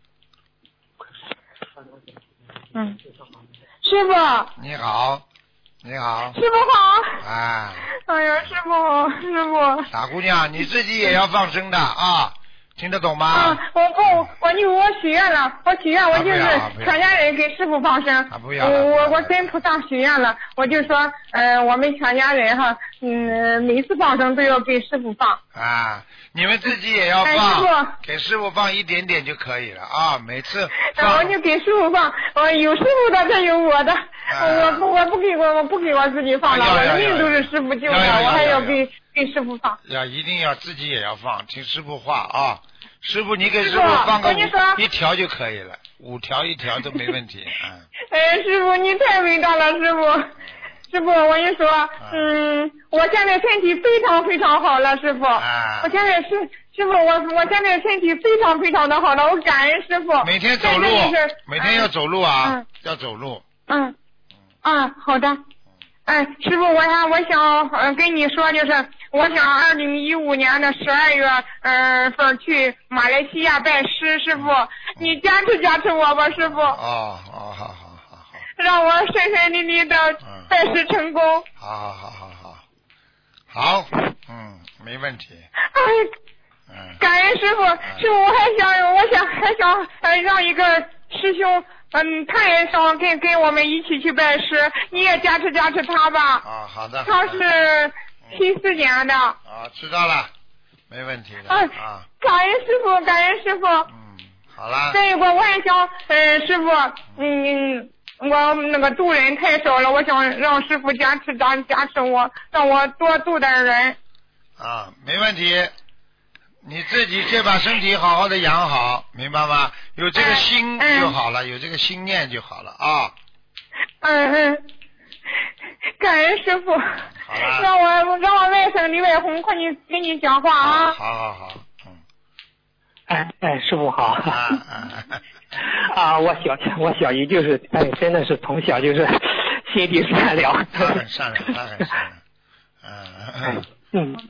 嗯，师傅。 你好，你好。 师傅好。 哎。 哎呀，师傅好，师傅。 傻姑娘，你自己也要放生的啊。听得懂吗？ 啊，我不，我就我许愿了，我许愿，我就是全家人给师傅放生。 啊，不要我我我跟菩萨许愿了，我就说，呃，我们全家人哈，嗯，每次放生都要给师傅放。 啊，你们自己也要放， 哎、师傅给师傅放一点点就可以了啊，每次放。 我就给师傅放，我有师傅的，这有我的，啊、我不我不给我我不给我自己放了， 啊、 我的命都是师傅救的，我还要给给师傅放。 要一定要自己也要放，听师傅话啊。师傅，你给师傅放个五一条就可以了，五条一条都没问题。嗯。 哎，师傅你太伟大了，师傅。师傅，我跟你说，嗯，我现在身体非常非常好了，师傅。 啊。 我现在是师傅，我我现在身体非常非常的好了，我感恩师傅。 每天走路，每天要走路啊， 嗯、 要走路。 嗯。嗯，好的。哎，师傅，我想我想呃跟你说，就是我想二零一五年的十二月呃份去马来西亚拜师，师傅，嗯、你加持加持我吧，师傅。 哦哦，好好好好。 让我顺顺利利的拜师成功。 嗯、好好好好好。好，嗯，没问题。 哎，嗯、感恩师傅，师傅，我还想我想还想呃让一个师兄。嗯，他也想跟跟我们一起去拜师，你也加持加持他吧。 啊，好的。 他是七四年的。 啊，知道了，没问题的。啊，啊感恩师傅，感恩师傅。 嗯，好了。 再一个，我还想，嗯，师傅，嗯，我那个渡人太少了，我想让师傅加持加加持我，让我多渡点人。 啊，没问题。你自己先把身体好好的养好，明白吗？有这个心就好了，嗯、有这个心念就好了啊。 嗯嗯，感恩师傅。 好了。 让我让我外甥李外红快点跟你讲话啊。 好好好，嗯。 哎哎，师傅好。 啊啊啊！我小我小姨就是哎，真的是从小就是心地善良。 他很善良，他很善良。嗯嗯。 嗯，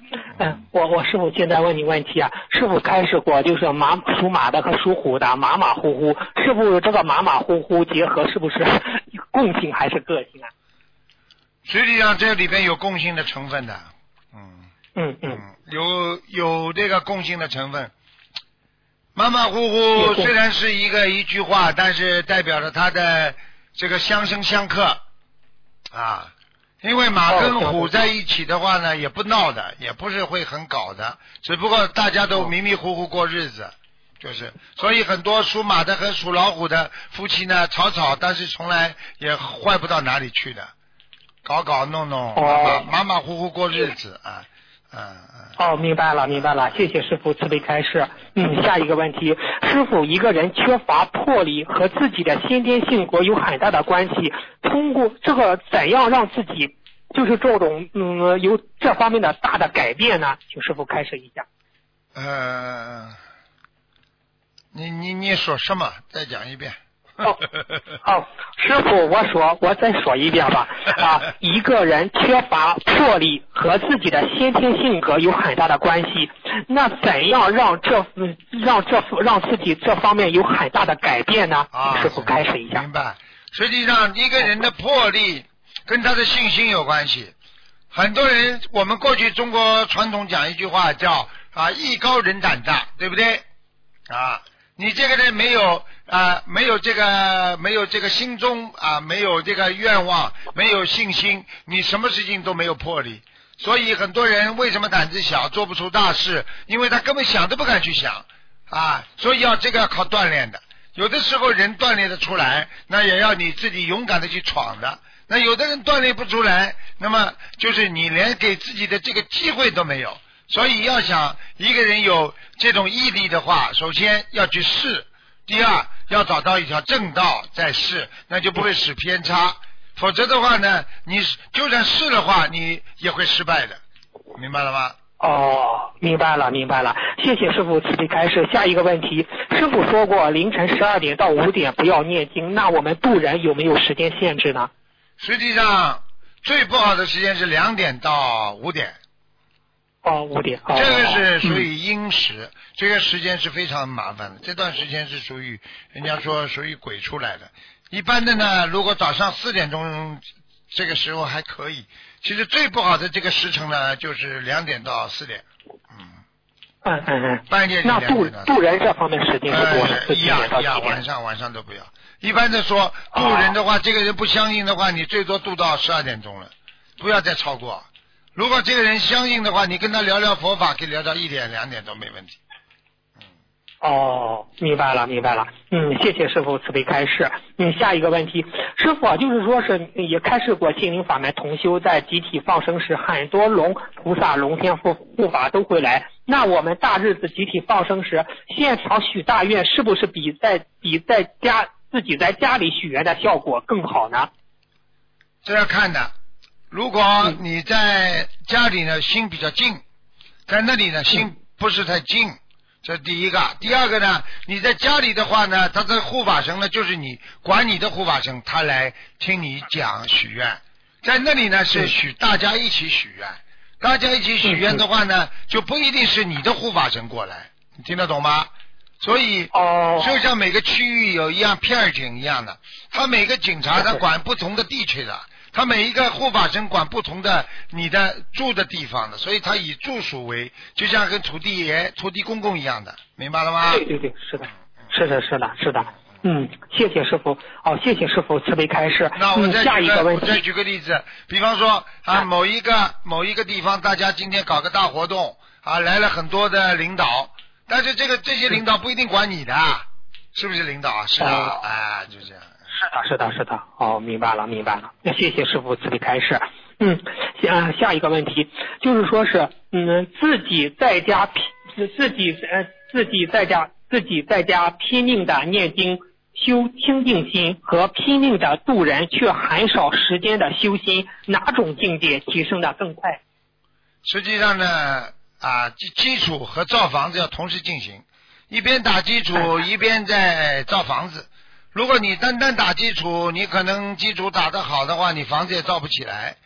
嗯，我我师傅现在问你问题啊，师傅开示过，就是马属马的和属虎的马马虎虎，是不是这个马马虎虎结合是不是共性还是个性啊？ 实际上这里边有共性的成分的，嗯嗯嗯， 有有这个共性的成分。马马虎虎虽然是一个一句话，但是代表着它的这个相生相克啊。因为马跟虎在一起的话呢，也不闹的，也不是会很搞的，只不过大家都迷迷糊糊过日子，就是，所以很多属马的和属老虎的夫妻呢，吵吵，但是从来也坏不到哪里去的，搞搞弄弄，马马马虎虎过日子啊，嗯嗯。 哦，明白了，明白了，谢谢师傅慈悲开示。嗯，下一个问题，师傅，一个人缺乏魄力和自己的先天性格有很大的关系，通过这个怎样让自己就是这种嗯有这方面的大的改变呢？请师傅开示一下。 呃，你你你说什么？再讲一遍。 哦，哦，师傅，我说，我再说一遍吧。啊，一个人缺乏魄力和自己的先天性格有很大的关系。那怎样让这让这让自己这方面有很大的改变呢？ 啊， 师傅开始一下。 明白。实际上，一个人的魄力跟他的信心有关系。很多人，我们过去中国传统讲一句话叫啊“艺高人胆大”，对不对？啊。你这个人没有啊，没有这个，没有这个心中啊，没有这个愿望，没有信心，你什么事情都没有魄力。所以很多人为什么胆子小，做不出大事？因为他根本想都不敢去想啊。所以要这个要靠锻炼的。有的时候人锻炼得出来，那也要你自己勇敢的去闯的。那有的人锻炼不出来，那么就是你连给自己的这个机会都没有。所以要想一个人有这种毅力的话，首先要去试，第二要找到一条正道再试，那就不会使偏差。否则的话呢，你就算试的话，你也会失败的，明白了吗？ 哦，明白了，明白了，谢谢师傅慈悲开示。下一个问题，师傅说过凌晨十二点到五点不要念经，那我们渡人有没有时间限制呢？ 实际上最不好的时间是两点到五点。 哦，五点。哦、 这个是属于阴时、嗯，这个时间是非常麻烦的。这段时间是属于人家说属于鬼出来的。一般的呢，如果早上四点钟这个时候还可以。其实最不好的这个时辰呢，就是两点到四点。嗯。 嗯嗯嗯。 半夜那渡渡人这方面时间是多少？ 呃、一样一样，晚上晚上都不要。一般的说渡人的话、哦，这个人不相信的话，你最多渡到十二点钟了，不要再超过。如果这个人相信的话，你跟他聊聊佛法，可以聊到一点两点都没问题。 嗯。哦，明白了，明白了。嗯，谢谢师傅慈悲开示。嗯，下一个问题，师傅啊，就是说是也开示过心灵法门同修在集体放生时，很多龙菩萨、龙天护护法都会来。那我们大日子集体放生时，现场许大愿，是不是比在比在家自己在家里许愿的效果更好呢？ 这要看的。如果你在家里呢心比较静，在那里呢心不是太静，这是第一个。第二个呢，你在家里的话呢，他的护法神呢就是你管你的护法神，他来听你讲许愿。在那里呢是许大家一起许愿，大家一起许愿的话呢，就不一定是你的护法神过来，你听得懂吗？所以就像每个区域有一样片警一样的，他每个警察他管不同的地区的。他每一个护法神管不同的你的住的地方的，所以他以住属为，就像跟土地爷、土地公公一样的，明白了吗？ 对对对，是的，是的，是的，是的。嗯，谢谢师傅。哦，谢谢师傅慈悲开示。 那我再举个， 嗯、下一个问题， 我再举个例子，比方说啊，某一个某一个地方，大家今天搞个大活动啊，来了很多的领导，但是这个这些领导不一定管你的，是不是领导啊？是的，啊、哎，就这样。 是的，是的，是的。哦，明白了，明白了。那谢谢师傅慈悲开示。嗯，下下一个问题就是说是，嗯，自己在家拼，自己呃自己在家自己在家拼命的念经修清净心和拼命的度人却很少时间的修心，哪种境界提升的更快？ 实际上呢，啊，基基础和造房子要同时进行，一边打基础一边在造房子。如果你单单打基础，你可能基础打得好的话，你房子也造不起来。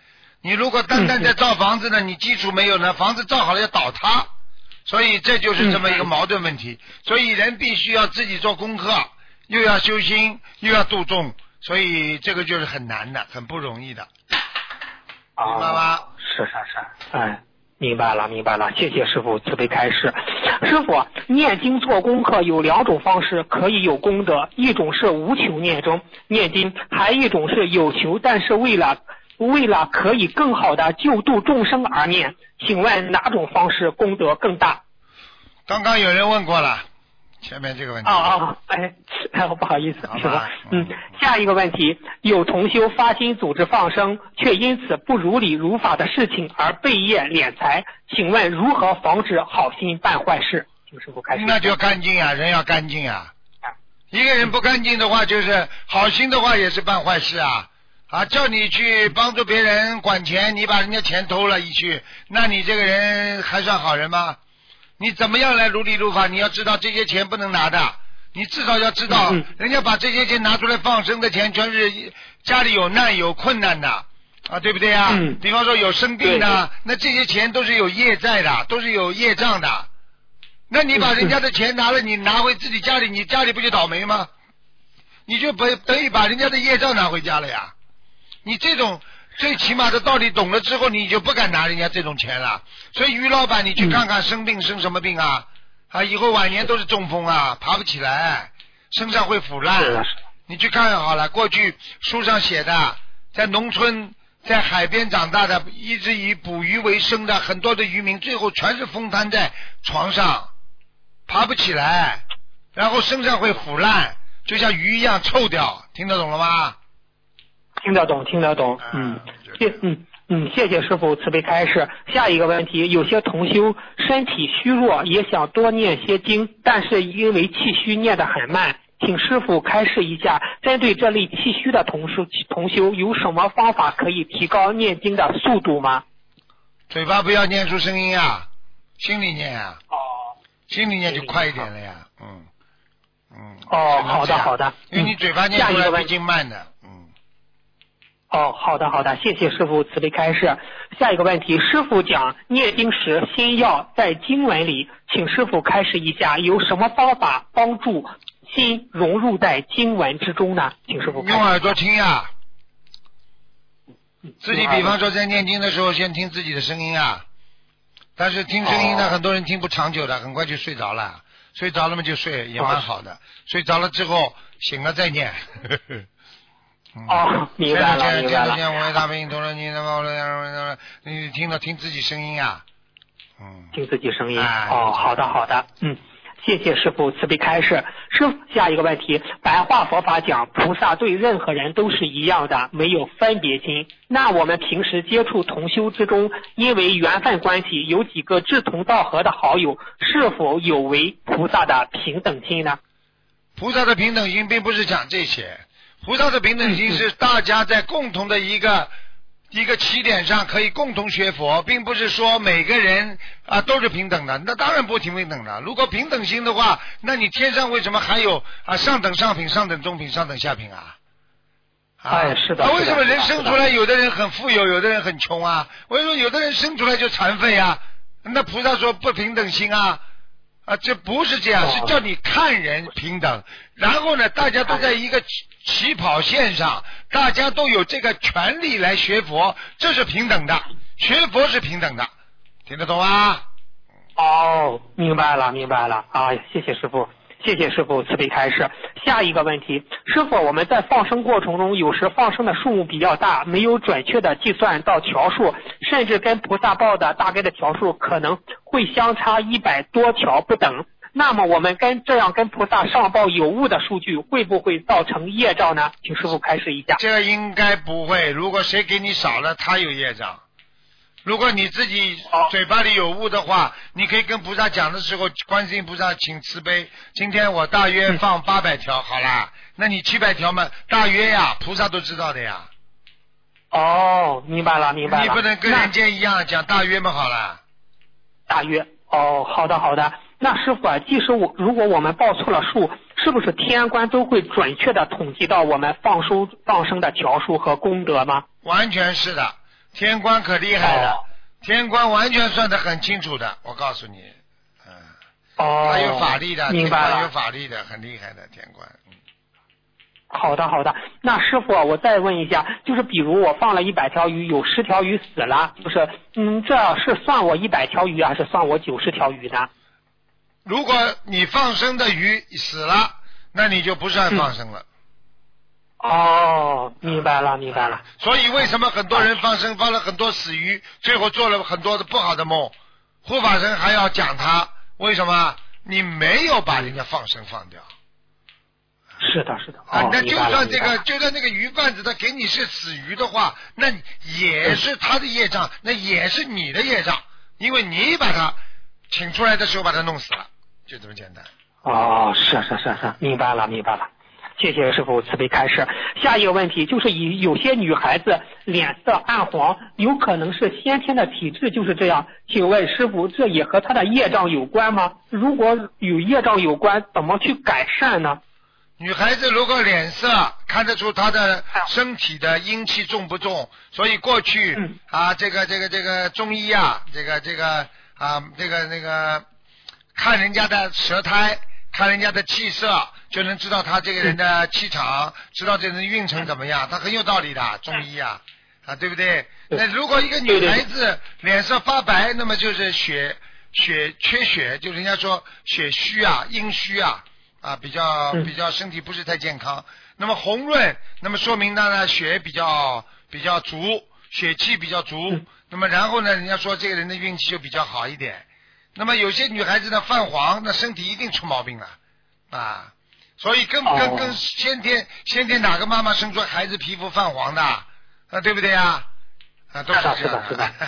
你如果单单在造房子呢，你基础没有呢，房子造好了要倒塌，所以这就是这么一个矛盾问题。所以人必须要自己做功课，又要修心，又要度众，所以这个就是很难的，很不容易的。明白吗？ 是是是，哎。明白了，明白了，谢谢师父慈悲开示。师父，念经做功课有两种方式可以有功德，一种是无求念中念经，还一种是有求，但是为了为了可以更好的救度众生而念。请问哪种方式功德更大？ 刚刚有人问过了，前面这个问题。 啊啊，哎，哎，不好意思，师父。嗯，下一个问题，有同修发心组织放生，却因此不如理如法的事情而背业敛财，请问如何防止好心办坏事？请师父开始。 那就干净啊，人要干净啊。一个人不干净的话，就是好心的话也是办坏事啊。啊，叫你去帮助别人管钱，你把人家钱偷了一去，那你这个人还算好人吗？你怎么样来如理如法？你要知道这些钱不能拿的，你至少要知道，人家把这些钱拿出来放生的钱，全是家里有难有困难的啊，对不对啊？ 嗯、 比方说有生病的，那这些钱都是有业债的，都是有业障的。那你把人家的钱拿了，你拿回自己家里，你家里不就倒霉吗？你就等等于把人家的业障拿回家了呀。你这种最起码的道理懂了之后，你就不敢拿人家这种钱了。所以于老板，你去看看生病生什么病啊？啊，以后晚年都是中风啊，爬不起来，身上会腐烂。你去看看好了，过去书上写的，在农村在海边长大的，一直以捕鱼为生的很多的渔民，最后全是风瘫在床上，爬不起来，然后身上会腐烂，就像鱼一样臭掉。听得懂了吗？ 听得懂，听得懂。嗯，谢嗯嗯，谢谢师父慈悲开示。下一个问题，有些同修身体虚弱，也想多念些经，但是因为气虚念得很慢，请师父开示一下，针对这类气虚的同修同修有什么方法可以提高念经的速度吗？ 嘴巴不要念出声音啊，心里念啊。哦。心里念就快一点了呀。嗯嗯。 哦，好的好的。 因为你嘴巴念出来毕竟慢的。 哦，好的好的，谢谢师父慈悲开示。下一个问题，师父讲念经时心要在经文里，请师父开示一下，有什么方法帮助心融入在经文之中呢？请师父开示。 用耳朵听呀，自己比方说在念经的时候，先听自己的声音啊。但是听声音呢，哦、很多人听不长久的，很快就睡着了，睡着了嘛就睡，也蛮好的。哦、睡着了之后醒了再念。呵呵哦，明白了，明白了。 你听到听自己声音啊，嗯， 听自己声音。哎、哦，好的，好的，嗯，谢谢师父慈悲开示。师父，下一个问题，白话佛法讲菩萨对任何人都是一样的，没有分别心。那我们平时接触同修之中，因为缘分关系，有几个志同道合的好友，是否有违菩萨的平等心呢？ 菩萨的平等心并不是讲这些。菩萨的平等心是大家在共同的一个一个起点上可以共同学佛，并不是说每个人啊都是平等的，那当然不平等的。如果平等心的话，那你天上为什么还有啊上等上品、上等中品、上等下品啊？ 啊，哎，是的。 那为什么人生出来有的人很富有，有的人很穷啊？为什么有的人生出来就残废啊？那菩萨说不平等心啊？啊，这不是这样，是叫你看人平等，然后呢，大家都在一个起跑线上，大家都有这个权利来学佛，这是平等的，学佛是平等的，听得懂吗？ 哦，明白了，明白了啊！谢谢师父，谢谢师父慈悲开示。下一个问题，师父，我们在放生过程中，有时放生的数目比较大，没有准确的计算到条数，甚至跟菩萨报的大概的条数可能会相差一百多条不等。那么我们跟这样跟菩萨上报有误的数据，会不会造成业障呢？请师父开示一下。 这应该不会，如果谁给你少了，他有业障。如果你自己嘴巴里有误的话，你可以跟菩萨讲的时候，观世音菩萨请慈悲，今天我大约放八百条，好啦，那你七百条嘛，大约呀，菩萨都知道的呀。 哦，明白了，明白了。 你不能跟人家一样讲大约嘛，好了。 大约，哦，好的，好的。那师父啊，即使我如果我们报错了数，是不是天官都会准确的统计到我们放收放生的条数和功德吗？ 完全是的。 天官可厉害了， 哦天官完全算得很清楚的，我告诉你，嗯， 哦， 他有法力的， 明白天官有了。 法力的，很厉害的天官。嗯好的，好的。那师傅，我再问一下，就是比如我放了一百条鱼，有十条鱼死了，就是嗯，这是算我一百条鱼，还是算我九十条鱼呢？ 如果你放生的鱼死了，那你就不算放生了。 嗯、哦，明白了，明白了。 所以为什么很多人放生放了很多死鱼，最后做了很多的不好的梦，护法神还要讲他？为什么？你没有把人家放生放掉。 是的，是的。 啊， 哦、 那就算这明白了个，就算那个鱼贩子他给你是死鱼的话，那也是他的业障，那也是你的业障，因为你把他请出来的时候把他弄死了，就这么简单。 哦，是是是是，明白了明白了。谢谢师傅慈悲开示。下一个问题就是，以有些女孩子脸色暗黄，有可能是先天的体质就是这样。请问师傅，这也和她的业障有关吗？如果有业障有关，怎么去改善呢？ 女孩子如果脸色看得出她的身体的阴气重不重，所以过去、 嗯、 啊，这个这个这个中医啊，这个这个啊，这个那个看人家的舌苔，看人家的气色，就能知道他这个人的气场，知道这人的运程怎么样，他很有道理的，中医啊，啊，对不对？那如果一个女孩子脸色发白，那么就是血血缺血，就人家说血虚啊，阴虚啊。啊，比较比较身体不是太健康，那么红润，那么说明他呢血比较比较足，血气比较足，那么然后呢，人家说这个人的运气就比较好一点。那么有些女孩子呢泛黄，那身体一定出毛病了啊，所以跟跟跟先天先天哪个妈妈生出孩子皮肤泛黄的啊，对不对呀？啊，都是这样的。 是的，是的。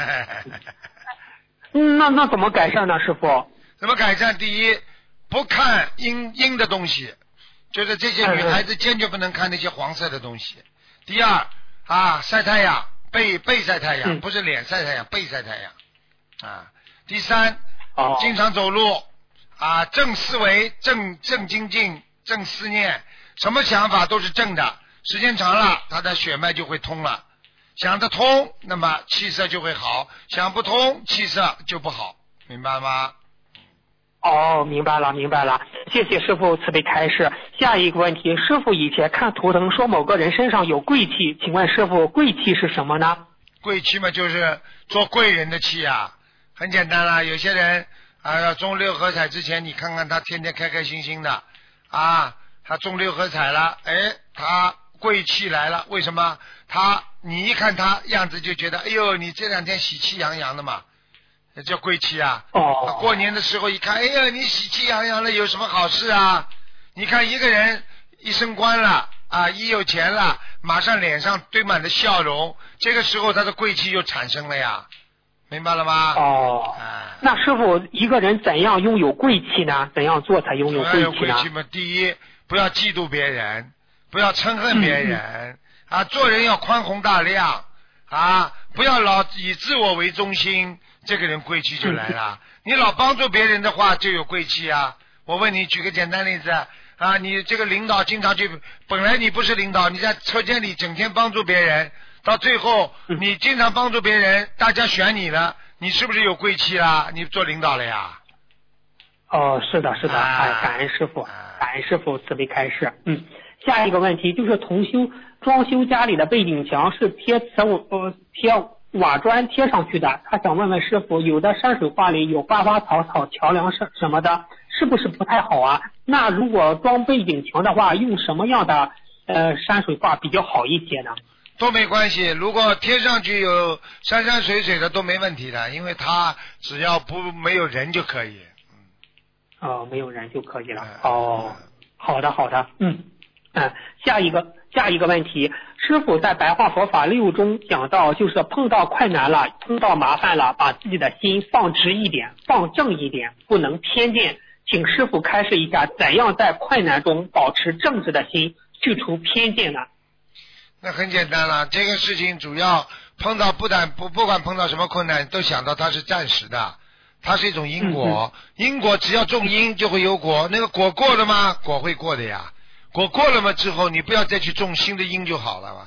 嗯，那那怎么改善呢，师傅？ 怎么改善？第一。不看阴阴的东西，就是这些女孩子坚决不能看那些黄色的东西。第二啊，晒太阳，背背晒太阳，不是脸晒太阳，背晒太阳啊。第三，经常走路啊，正思维，正正精进，正思念，什么想法都是正的，时间长了，她的血脉就会通了。想得通，那么气色就会好；想不通，气色就不好，明白吗？ 哦，明白了，明白了，谢谢师傅慈悲开示。下一个问题，师傅以前看图腾说某个人身上有贵气，请问师傅贵气是什么呢？ 贵气嘛，就是做贵人的气啊，很简单啦。有些人啊，中六合彩之前，你看看他天天开开心心的啊，他中六合彩了，哎，他贵气来了，为什么？他你一看他样子就觉得，哎呦，你这两天喜气洋洋的嘛。那叫贵气啊！ 哦， 过年的时候一看，哎呀，你喜气洋洋的，有什么好事啊？你看一个人一升官了啊，一有钱了，马上脸上堆满了笑容，这个时候他的贵气就产生了呀，明白了吗？ 哦， 啊、 那师傅，一个人怎样拥有贵气呢？怎样做才拥有贵气呢？ 贵气嘛，第一，不要嫉妒别人，不要憎恨别人、嗯、啊，做人要宽宏大量啊，不要老以自我为中心。这个人贵气就来了，你老帮助别人的话就有贵气啊。我问你，举个简单例子啊，你这个领导经常去，本来你不是领导，你在车间里整天帮助别人，到最后你经常帮助别人，大家选你了，你是不是有贵气啦？你做领导了呀？ 哦，是的，是的， 啊、 哎，感恩师傅，感恩师傅慈悲开示。嗯，下一个问题就是同修装修家里的背景墙是贴瓷呃贴。瓦砖贴上去的，他想问问师傅，有的山水画里有花花草草、桥梁什什么的，是不是不太好啊？那如果装背景墙的话，用什么样的呃山水画比较好一些呢？ 都没关系，如果贴上去有山山水水的都没问题的，因为它只要不没有人就可以。 嗯、哦，没有人就可以了。嗯、哦，好的好的，嗯嗯，下一个下一个问题。师父在白话佛法六中讲到，就是碰到困难了，碰到麻烦了，把自己的心放直一点，放正一点，不能偏见。请师父开示一下，怎样在困难中保持正直的心，去除偏见呢？ 那很简单了，这个事情主要碰到不但不不管碰到什么困难，都想到它是暂时的，它是一种因果，嗯、因果只要种因就会有果，那个果过了吗？果会过的呀。果过了嘛之后，你不要再去种新的因就好了嘛。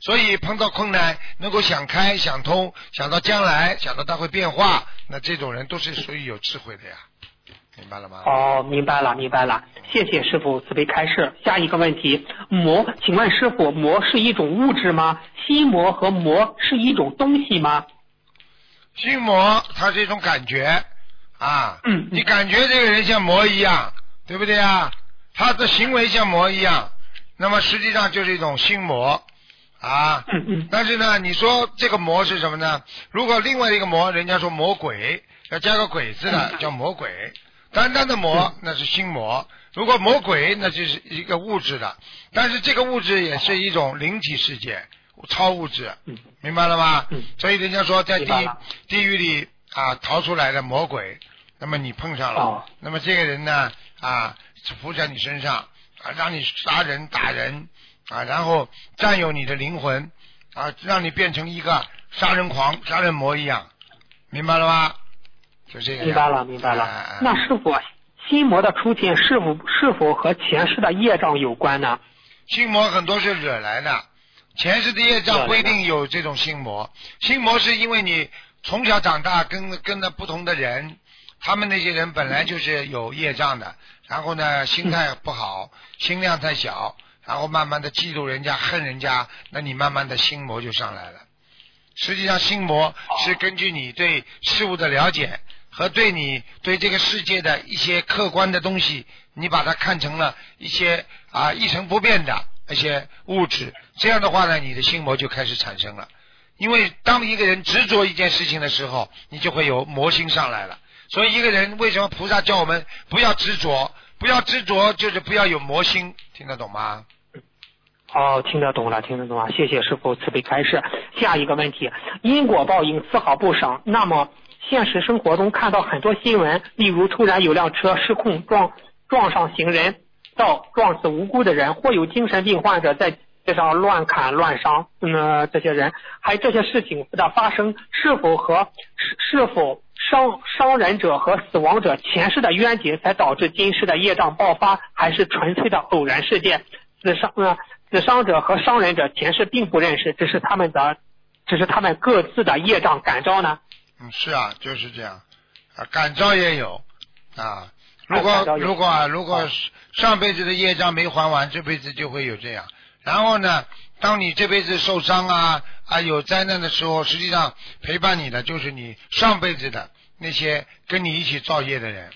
所以碰到困难能够想开想通，想到将来，想到它会变化，那这种人都是属于有智慧的呀，明白了吗？ 哦，明白了，明白了，谢谢师傅慈悲开示。下一个问题，魔，请问师傅，魔是一种物质吗？心魔和魔是一种东西吗？ 心魔它是一种感觉啊， 嗯， 你感觉这个人像魔一样，对不对啊？他的行为像魔一样，那么实际上就是一种心魔啊。 嗯嗯。 但是呢，你说这个魔是什么呢？如果另外一个魔，人家说魔鬼，要加个鬼字的叫魔鬼。单单的魔那是心魔，如果魔鬼那就是一个物质的，但是这个物质也是一种灵体世界，超物质，明白了吗？所以人家说在地地狱里啊逃出来的魔鬼，那么你碰上了，那么这个人呢啊附在你身上啊，让你杀人打人啊，然后占有你的灵魂啊，让你变成一个杀人狂、杀人魔一样，明白了吗？就这个。 明白了，明白了。啊、那师傅，心魔的出现是否是否和前世的业障有关呢？ 心魔很多是惹来的，前世的业障不一定有这种心魔。心魔是因为你从小长大跟跟着不同的人，他们那些人本来就是有业障的，然后呢心态不好，心量太小，然后慢慢的嫉妒人家恨人家，那你慢慢的心魔就上来了。实际上心魔是根据你对事物的了解和对你对这个世界的一些客观的东西，你把它看成了一些啊一成不变的一些物质，这样的话呢，你的心魔就开始产生了。因为当一个人执着一件事情的时候，你就会有魔心上来了。所以一个人为什么菩萨叫我们不要执着，不要执着就是不要有魔心，听得懂吗？ 哦，听得懂了，听得懂了，谢谢师父慈悲开示。下一个问题，因果报应丝毫不省，那么现实生活中看到很多新闻，例如突然有辆车失控撞撞上行人，到撞死无辜的人，或有精神病患者在街上乱砍乱伤，嗯，这些人，还这些事情的发生，是否和是否伤伤人者和死亡者前世的冤结才导致今世的业障爆发，还是纯粹的偶然事件？死伤呃死伤者和伤人者前世并不认识，只是他们的只是他们各自的业障感召呢？ 嗯，是啊，就是这样啊，感召也有啊。如果如果啊，如果上辈子的业障没还完，这辈子就会有这样。然后呢，当你这辈子受伤啊啊有灾难的时候，实际上陪伴你的就是你上辈子的那些跟你一起造业的人。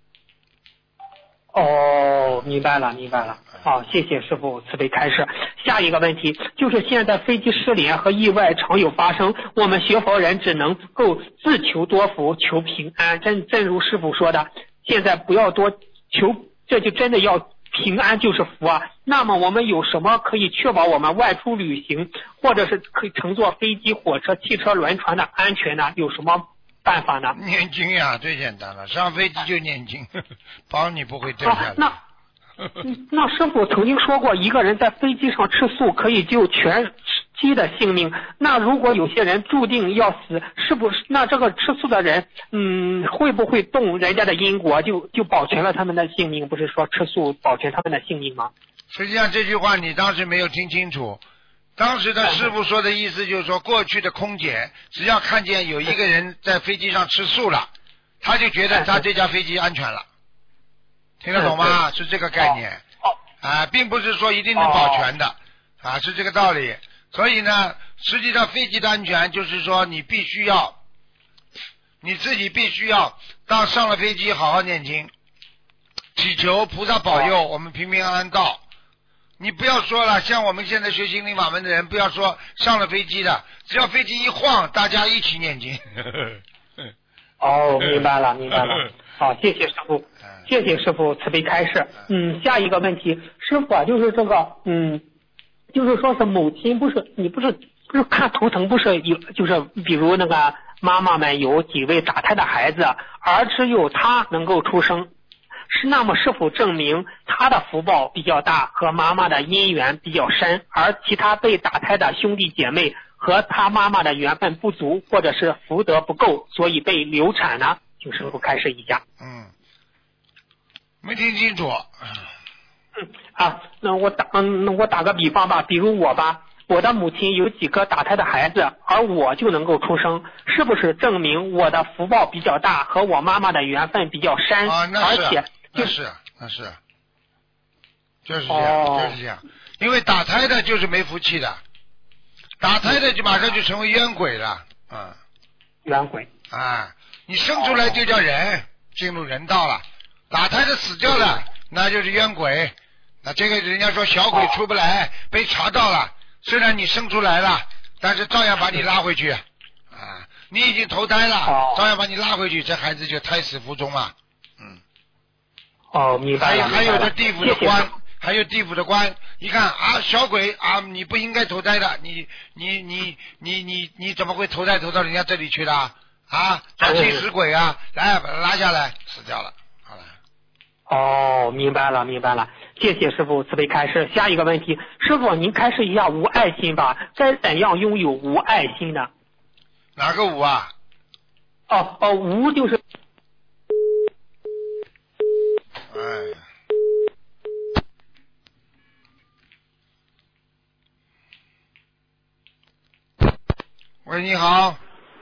哦，明白了，明白了。好，谢谢师父慈悲开示。下一个问题就是现在飞机失联和意外常有发生，我们学佛人只能够自求多福，求平安。正正如师父说的，现在不要多求，这就真的要平安就是福啊。那么我们有什么可以确保我们外出旅行，或者是可以乘坐飞机、火车、汽车、轮船的安全呢？有什么办法呢？ 念经呀，最简单了，上飞机就念经，保你不会掉下来。 啊、那那师父曾经说过，一个人在飞机上吃素可以救全机的性命。那如果有些人注定要死，是不是那这个吃素的人，嗯，会不会动人家的因果，就就保全了他们的性命？不是说吃素保全他们的性命吗？ 实际上这句话你当时没有听清楚。当时的师父说的意思就是说，过去的空姐只要看见有一个人在飞机上吃素了，他就觉得他这架飞机安全了。听得懂吗？是这个概念啊，并不是说一定能保全的啊，是这个道理。所以呢，实际上飞机的安全就是说，你必须要你自己必须要当上了飞机好好念经，祈求菩萨保佑我们平平安安到。你不要说了，像我们现在学心灵法门的人，不要说上了飞机的，只要飞机一晃，大家一起念经。 哦，明白了，明白了。好，谢谢师父，谢谢师父慈悲开示。嗯，下一个问题，师父啊，就是这个，嗯，就是说是母亲不是你不是不是看图腾不是有，就是比如那个妈妈们有几位打胎的孩子，而只有他能够出生。是那么是否证明他的福报比较大，和妈妈的姻缘比较深，而其他被打胎的兄弟姐妹和他妈妈的缘分不足，或者是福德不够，所以被流产呢？请师父开示一下。 嗯，没听清楚。 嗯啊，那我打嗯，那我打个比方吧，比如我吧， 我的母亲有几个打胎的孩子，而我就能够出生，是不是证明我的福报比较大，和我妈妈的缘分比较深？ 啊，那是， 而且那是，那是，就是这样，哦、就是这样。因为打胎的就是没福气的，打胎的就马上就成为冤鬼了，嗯。 冤鬼。 啊，你生出来就叫人，哦、进入人道了，打胎的死掉了，那就是冤鬼。那这个人家说小鬼出不来，哦、被查到了。虽然你生出来了，但是照样把你拉回去啊！你已经投胎了， 哦、 照样把你拉回去，这孩子就胎死腹中了。嗯。 哦，明白了。 还还有这地府的官，还有地府的官，一看啊，小鬼啊，你不应该投胎的，你你你你你你怎么会投胎投到人家这里去的啊？抓替死鬼啊！来，把他拉下来，死掉了。好了。 哦，明白了，明白了。谢谢师父慈悲开示。下一个问题，师父您开示一下无爱心吧，该怎样拥有无爱心呢？ 哪个无啊？ 哦哦，无就是。 哎。喂，你好。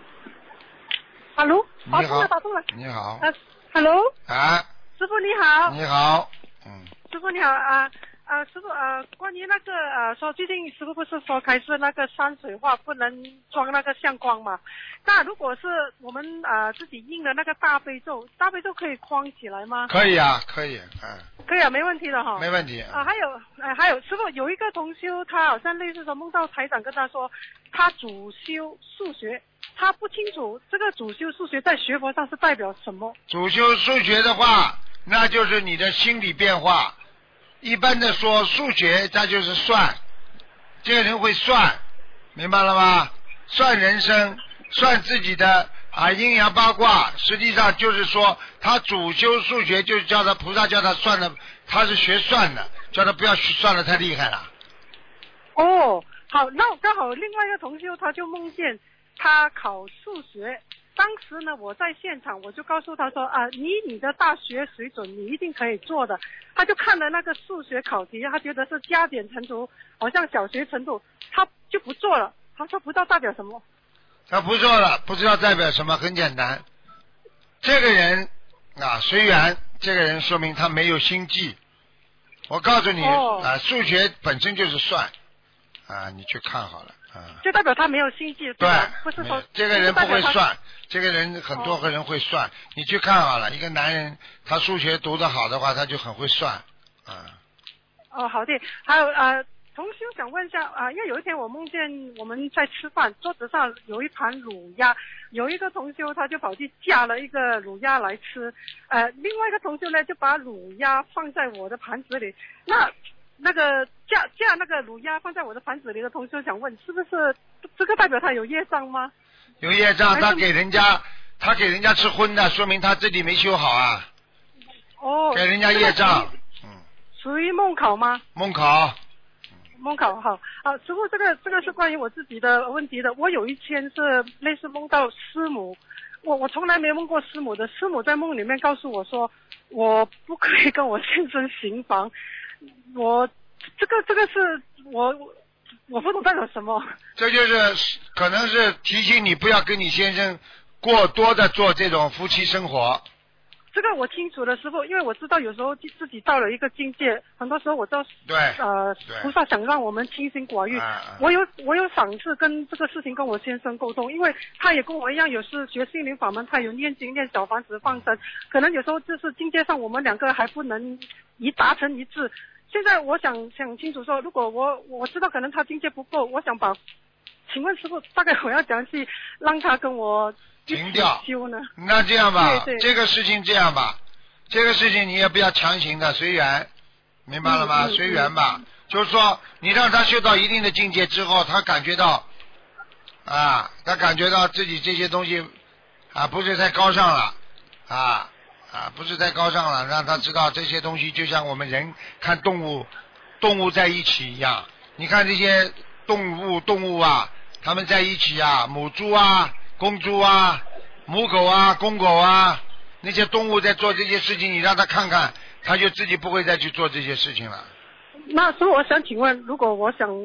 Hello， 你好。 打通了， 你好。 呃、，Hello。 啊。 师傅你好。 你好。嗯。 师傅你好啊啊，师傅呃，关于那个呃，说最近师傅不是说开始那个山水画不能装那个相框嘛？那如果是我们呃自己印的那个大悲咒，大悲咒可以框起来吗？ 可以啊，可以，嗯。 可以啊，没问题的哈。 没问题。 啊，还有呃还有师傅有一个同修，他好像类似说梦到台长跟他说，他主修数学。他不清楚这个主修数学在学佛上是代表什么。 主修数学的话，那就是你的心理变化。一般的说数学，它就是算，这个人会算，明白了吗？算人生，算自己的啊阴阳八卦，实际上就是说他主修数学，就是叫他菩萨叫他算的，他是学算的，叫他不要算的太厉害了。 哦，好，那刚好另外一个同修他就梦见他考数学，当时呢我在现场，我就告诉他说啊，你你的大学水准你一定可以做的。他就看了那个数学考题，他觉得是加减乘除，好像小学程度，他就不做了。他说不知道代表什么。 他不做了，不知道代表什么，很简单。这个人啊随缘，这个人说明他没有心计。我告诉你、哦、啊，数学本身就是算啊，你去看好了。啊， 就代表他没有心计，对吧？不是说这个人不会算，这个人很多个人会算，哦、你去看好了，一个男人他数学读得好的话，他就很会算，啊。 哦，好的，还有呃，同修想问一下啊、呃，因为有一天我梦见我们在吃饭，桌子上有一盘卤鸭，有一个同修他就跑去架了一个卤鸭来吃，呃，另外一个同修呢就把卤鸭放在我的盘子里，那。那个架架那个卤鸭放在我的盘子里的同学想问，是不是这个代表他有业障吗？ 有业障，他给人家他给人家吃荤的，说明他自己没修好啊。 哦。 给人家业障。 嗯。属于梦考吗？ 梦考。 梦考好，啊，师傅，这个这个是关于我自己的问题的。我有一天是类似梦到师母，我我从来没梦过师母的，师母在梦里面告诉我说，我不可以跟我先生行房。我这个这个是我我不懂代表什么。 这就是可能是提醒你不要跟你先生过多的做这种夫妻生活。 这个我清楚的，师傅，因为我知道有时候自己到了一个境界，很多时候我知道对呃菩萨想让我们清心寡欲。啊、我有我有尝试跟这个事情跟我先生沟通，因为他也跟我一样，有时学心灵法门，他有念经念小房子放生，可能有时候就是境界上我们两个还不能一达成一致。现在我想想清楚说，如果我我知道可能他境界不够，我想把，请问师傅，大概我要怎样去让他跟我停掉修呢？ 那这样吧， 对对， 这个事情这样吧，这个事情你也不要强行的，随缘，明白了吗？ 嗯、 随缘吧、嗯，就是说你让他修到一定的境界之后，他感觉到啊，他感觉到自己这些东西啊不是太高尚了啊。啊，不是太高尚了，让他知道这些东西就像我们人看动物，动物在一起一样。你看这些动物，动物啊，他们在一起啊，母猪啊，公猪啊，母狗啊，公狗啊，那些动物在做这些事情，你让他看看，他就自己不会再去做这些事情了。 那所以我想请问，如果我想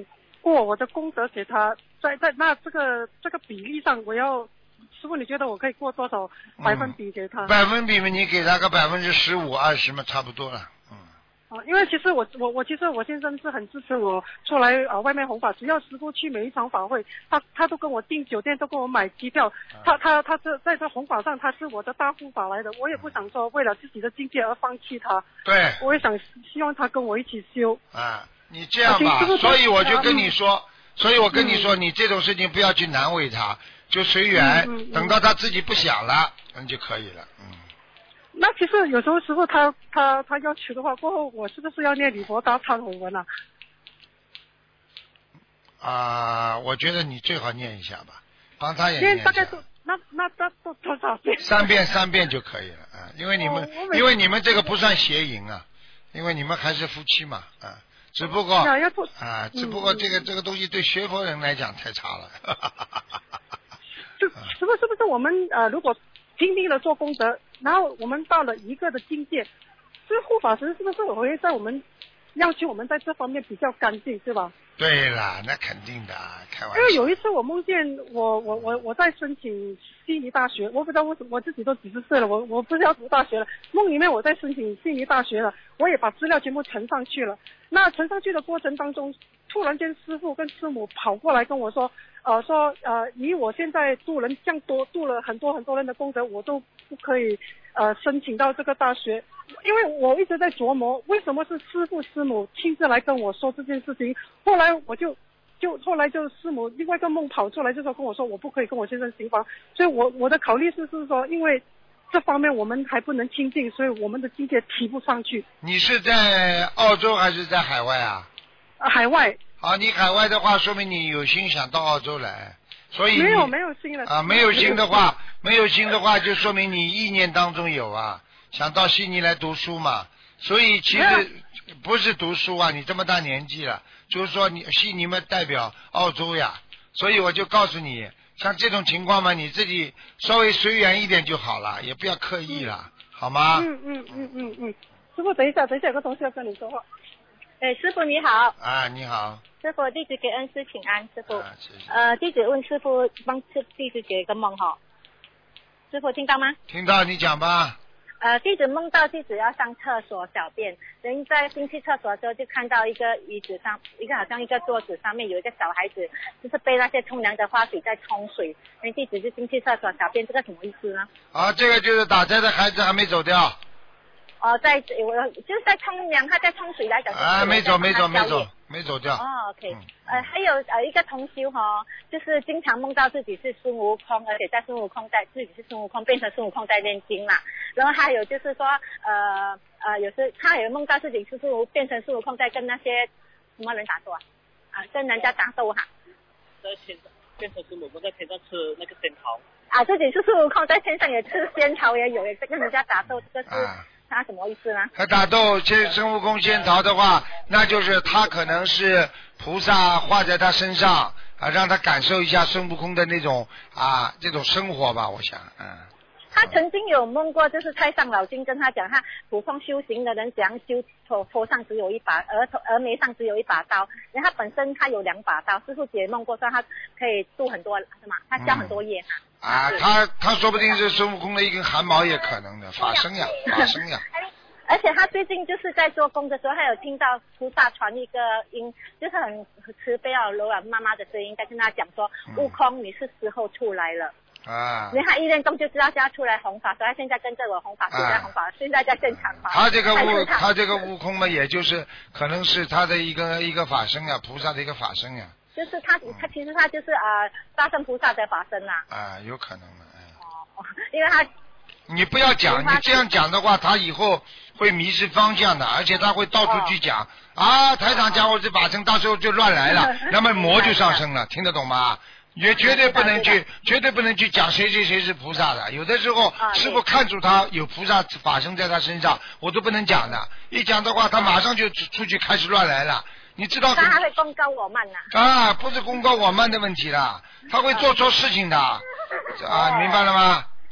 过我的功德给他，在在那这个这个比例上，我要师傅你觉得我可以过多少百分比给他？ 嗯、百分比嘛，你给他个百分之十五二十嘛，差不多了。嗯。 啊，因为其实我我我其实我先生是很支持我出来啊、呃、外面弘法，只要师傅去每一场法会，他他都跟我订酒店，都跟我买机票，他他他这在这弘法上他是我的大护法来的，我也不想说为了自己的境界而放弃他。 对。 我也想希望他跟我一起修。 啊，你这样吧，所以我就跟你说，嗯、所以我跟你说，嗯、你这种事情不要去难为他，就随缘，嗯嗯嗯、等到他自己不想了，那就可以了，嗯。 那其实有时候师傅他他他要求的话，过后我是不是要念礼佛大忏悔文啊？ 啊，我觉得你最好念一下吧，帮他也念一下。 大概多那那那多多少遍？ 三遍三遍就可以了啊，因为你们、哦、因为你们这个不算邪淫啊，因为你们还是夫妻嘛啊，只不过啊，只不过这个、嗯、这个东西对学佛人来讲太差了。 就是不是不是我们呃如果拼命的做功德，然后我们到了一个的境界，这护法神是不是我会在我们要求我们在这方面比较干净，是吧？ 对啦，那肯定的，开玩笑。 因为有一次我梦见我我我我在申请悉尼大学，我不知道为什么我自己都几十岁了，我我不是要读大学了，梦里面我在申请悉尼大学了，我也把资料全部呈上去了。那呈上去的过程当中，突然间师父跟师母跑过来跟我说，呃说呃以我现在度人这样多度了很多很多人的功德，我都不可以呃申请到这个大学。因为我一直在琢磨为什么是师父师母亲自来跟我说这件事情，后来我就就后来就师母另外一个梦跑出来就说跟我说我不可以跟我先生行房，所以我我的考虑是是说因为这方面我们还不能亲近，所以我们的境界提不上去。 你是在澳洲还是在海外啊？ 啊，海外。 好，你海外的话说明你有心想到澳洲来，所以没有没有心了啊，没有心的话没有心的话就说明你意念当中有啊，想到悉尼来读书嘛，所以其实不是读书啊，你这么大年纪了，就是说你悉尼嘛代表澳洲呀，所以我就告诉你，像这种情况嘛，你自己稍微随缘一点就好了，也不要刻意了，嗯、好吗？ 嗯嗯嗯嗯嗯，师傅等一下，等一下有个同事要跟你说话。 哎，师傅你好。 啊，你好。 师傅，弟子给恩师请安，师傅。 啊，谢谢。 呃，弟子问师傅，帮弟子解一个梦哈。师傅听到吗？ 听到，你讲吧。 呃，弟子梦到弟子要上厕所小便，人在进去厕所的时候就看到一个椅子上，一个好像一个桌子上面有一个小孩子，就是被那些冲凉的花水在冲水，人弟子就进去厕所小便，这个什么意思呢？ 啊，这个就是打胎的孩子还没走掉。 哦，在我就是在冲凉，他在冲水来讲。 啊，没走，没走，没走，没走掉。 哦 ，OK，、嗯、呃，还有呃一个同修哈、哦，就是经常梦到自己是孙悟空，而且在孙悟空在自己是孙悟空变成孙悟空在念经嘛。然后还有就是说，呃呃，有时他也梦到自己是孙悟变成孙悟空在跟那些什么人打斗啊？啊，跟人家打斗哈。 在天上变成孙悟空在天上吃那个仙桃。 啊，自己是孙悟空在天上也吃仙桃，也有也跟人家打斗，这个是。啊他什么意思呢？ 他打斗这孙悟空仙桃的话，那就是他可能是菩萨画在他身上啊，让他感受一下孙悟空的那种啊这种生活吧，我想，嗯。 他曾经有梦过，就是太上老君跟他讲，他普通修行的人怎样修，头头上只有一把，额头额眉上只有一把刀，因为他本身他有两把刀，师父解梦过说他可以度很多，是吗？他消很多业嘛。 嗯、啊，他他说不定是孙悟空的一根汗毛也可能的，法身呀，法身呀。 而且他最近就是在做工的时候，他有听到菩萨传一个音，就是很慈悲啊柔软妈妈的声音，在跟他讲说，嗯、悟空你是时候出来了。啊！因为他一念动就知道是要出来弘法，所以他现在跟着我弘法，现在弘法，现在在现场法。 他这个悟，他这个悟空嘛，也就是可能是他的一个一个法身呀，菩萨的一个法身呀。 就是他，他其实他就是啊，大圣菩萨的法身啦。 啊，有可能的，哎。 哦，因为他。 你不要讲，你这样讲的话，他以后会迷失方向的，而且他会到处去讲、哦、啊，台长讲我这法身，到时候就乱来了，那么魔就上升了，听得懂吗？也绝对不能去，绝对不能去讲谁谁谁是菩萨的。有的时候师父看出他有菩萨法身在他身上，我都不能讲的。一讲的话，他马上就出去开始乱来了。你知道？ 他还会功高我慢呢、 啊。啊，不是功高我慢的问题啦，他会做错事情的。啊，明白了吗？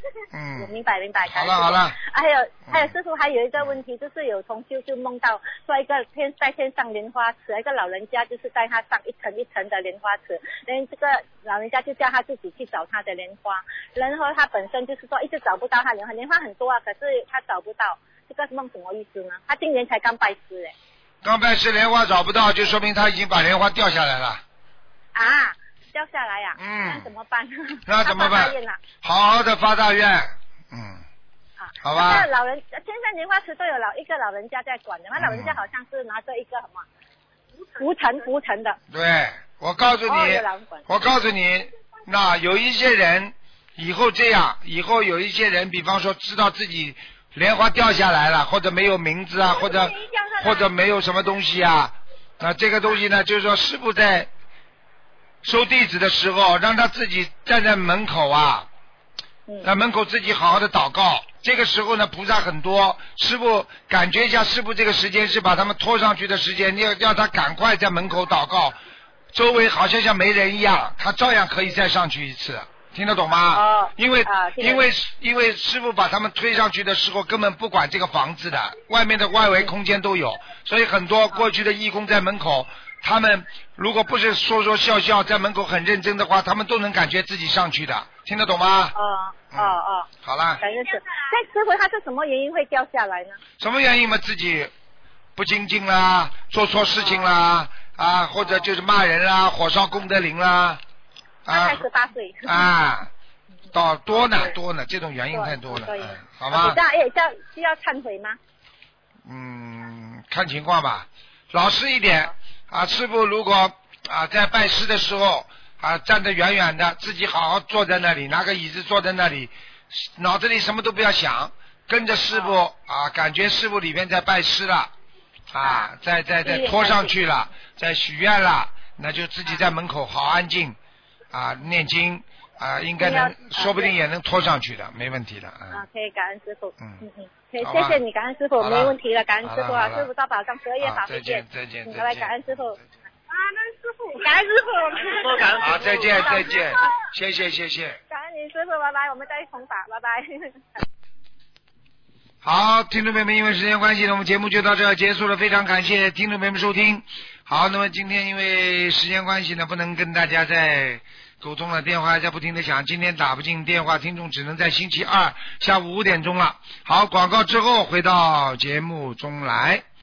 嗯， 我明白明白。 好了好了。 还有还有师傅还有一个问题，就是有同修就梦到说一个天在天上莲花池，一个老人家就是带他上一层一层的莲花池，然后这个老人家就叫他自己去找他的莲花，然后他本身就是说一直找不到他莲花，莲花很多啊，可是他找不到，这个梦什么意思呢？他今年才刚拜师哎。 刚拜师莲花找不到，就说明他已经把莲花掉下来了。 啊，掉下来呀、啊？ 嗯。 那怎么办？ 那怎么办？好好的发大愿。嗯。 啊， 好吧。 那老人天上莲花池都有老一个老人家在管的，那老人家好像是拿着一个什么浮尘浮尘的。 对，我告诉你， 哦、 我告诉你，那有一些人以后这样，以后有一些人，比方说知道自己莲花掉下来了，或者没有名字啊，或者或者没有什么东西啊，那这个东西呢，就是说师父在收弟子的时候，让他自己站在门口啊，在门口自己好好的祷告。这个时候呢，菩萨很多，师父感觉一下，师父这个时间是把他们拖上去的时间，要要他赶快在门口祷告，周围好像像没人一样，他照样可以再上去一次。听得懂吗？ 哦， 因为、 啊、 因为因为师父把他们推上去的时候，根本不管这个房子的，外面的外围空间都有，所以很多过去的义工在门口，他们如果不是说说笑笑，在门口很认真的话，他们都能感觉自己上去的，听得懂吗？ 哦哦哦， 好了。 感觉是。那师傅他是什么原因会掉下来呢？ 什么原因嘛？自己不精进啦，做错事情啦，哦、啊，或者就是骂人啦，火烧功德林啦。 他才十八岁啊，到多呢多呢，这种原因太多了，嗯、好吗？ 这样也要需要忏悔吗？ 嗯，看情况吧，老实一点啊。师父如果啊在拜师的时候啊站得远远的，自己好好坐在那里，拿个椅子坐在那里，脑子里什么都不要想，跟着师父、哦、啊，感觉师父里面在拜师了啊，在在在拖上去了，在许愿了，那就自己在门口好安静。啊，念经啊，应该能，说不定也能拖上去的，没问题的。 啊，可以感恩师傅。 嗯嗯嗯，可以，谢谢你，感恩师傅，没问题了，感恩师傅啊，师傅多保重，十二月法会见。 再见，再见， 拜拜，感恩师傅。啊，那师傅，感恩师傅。 多感恩。 好，再见，再见，谢谢，谢谢。 感恩你师傅，拜拜，我们再重打，拜拜。 好，听众朋友们，因为时间关系呢，我们节目就到这儿结束了。非常感谢听众朋友们收听。好，那么今天因为时间关系呢，不能跟大家再沟通了，电话还在不停的响，今天打不进电话，听众只能在星期二下午五点钟了。好，广告之后回到节目中来。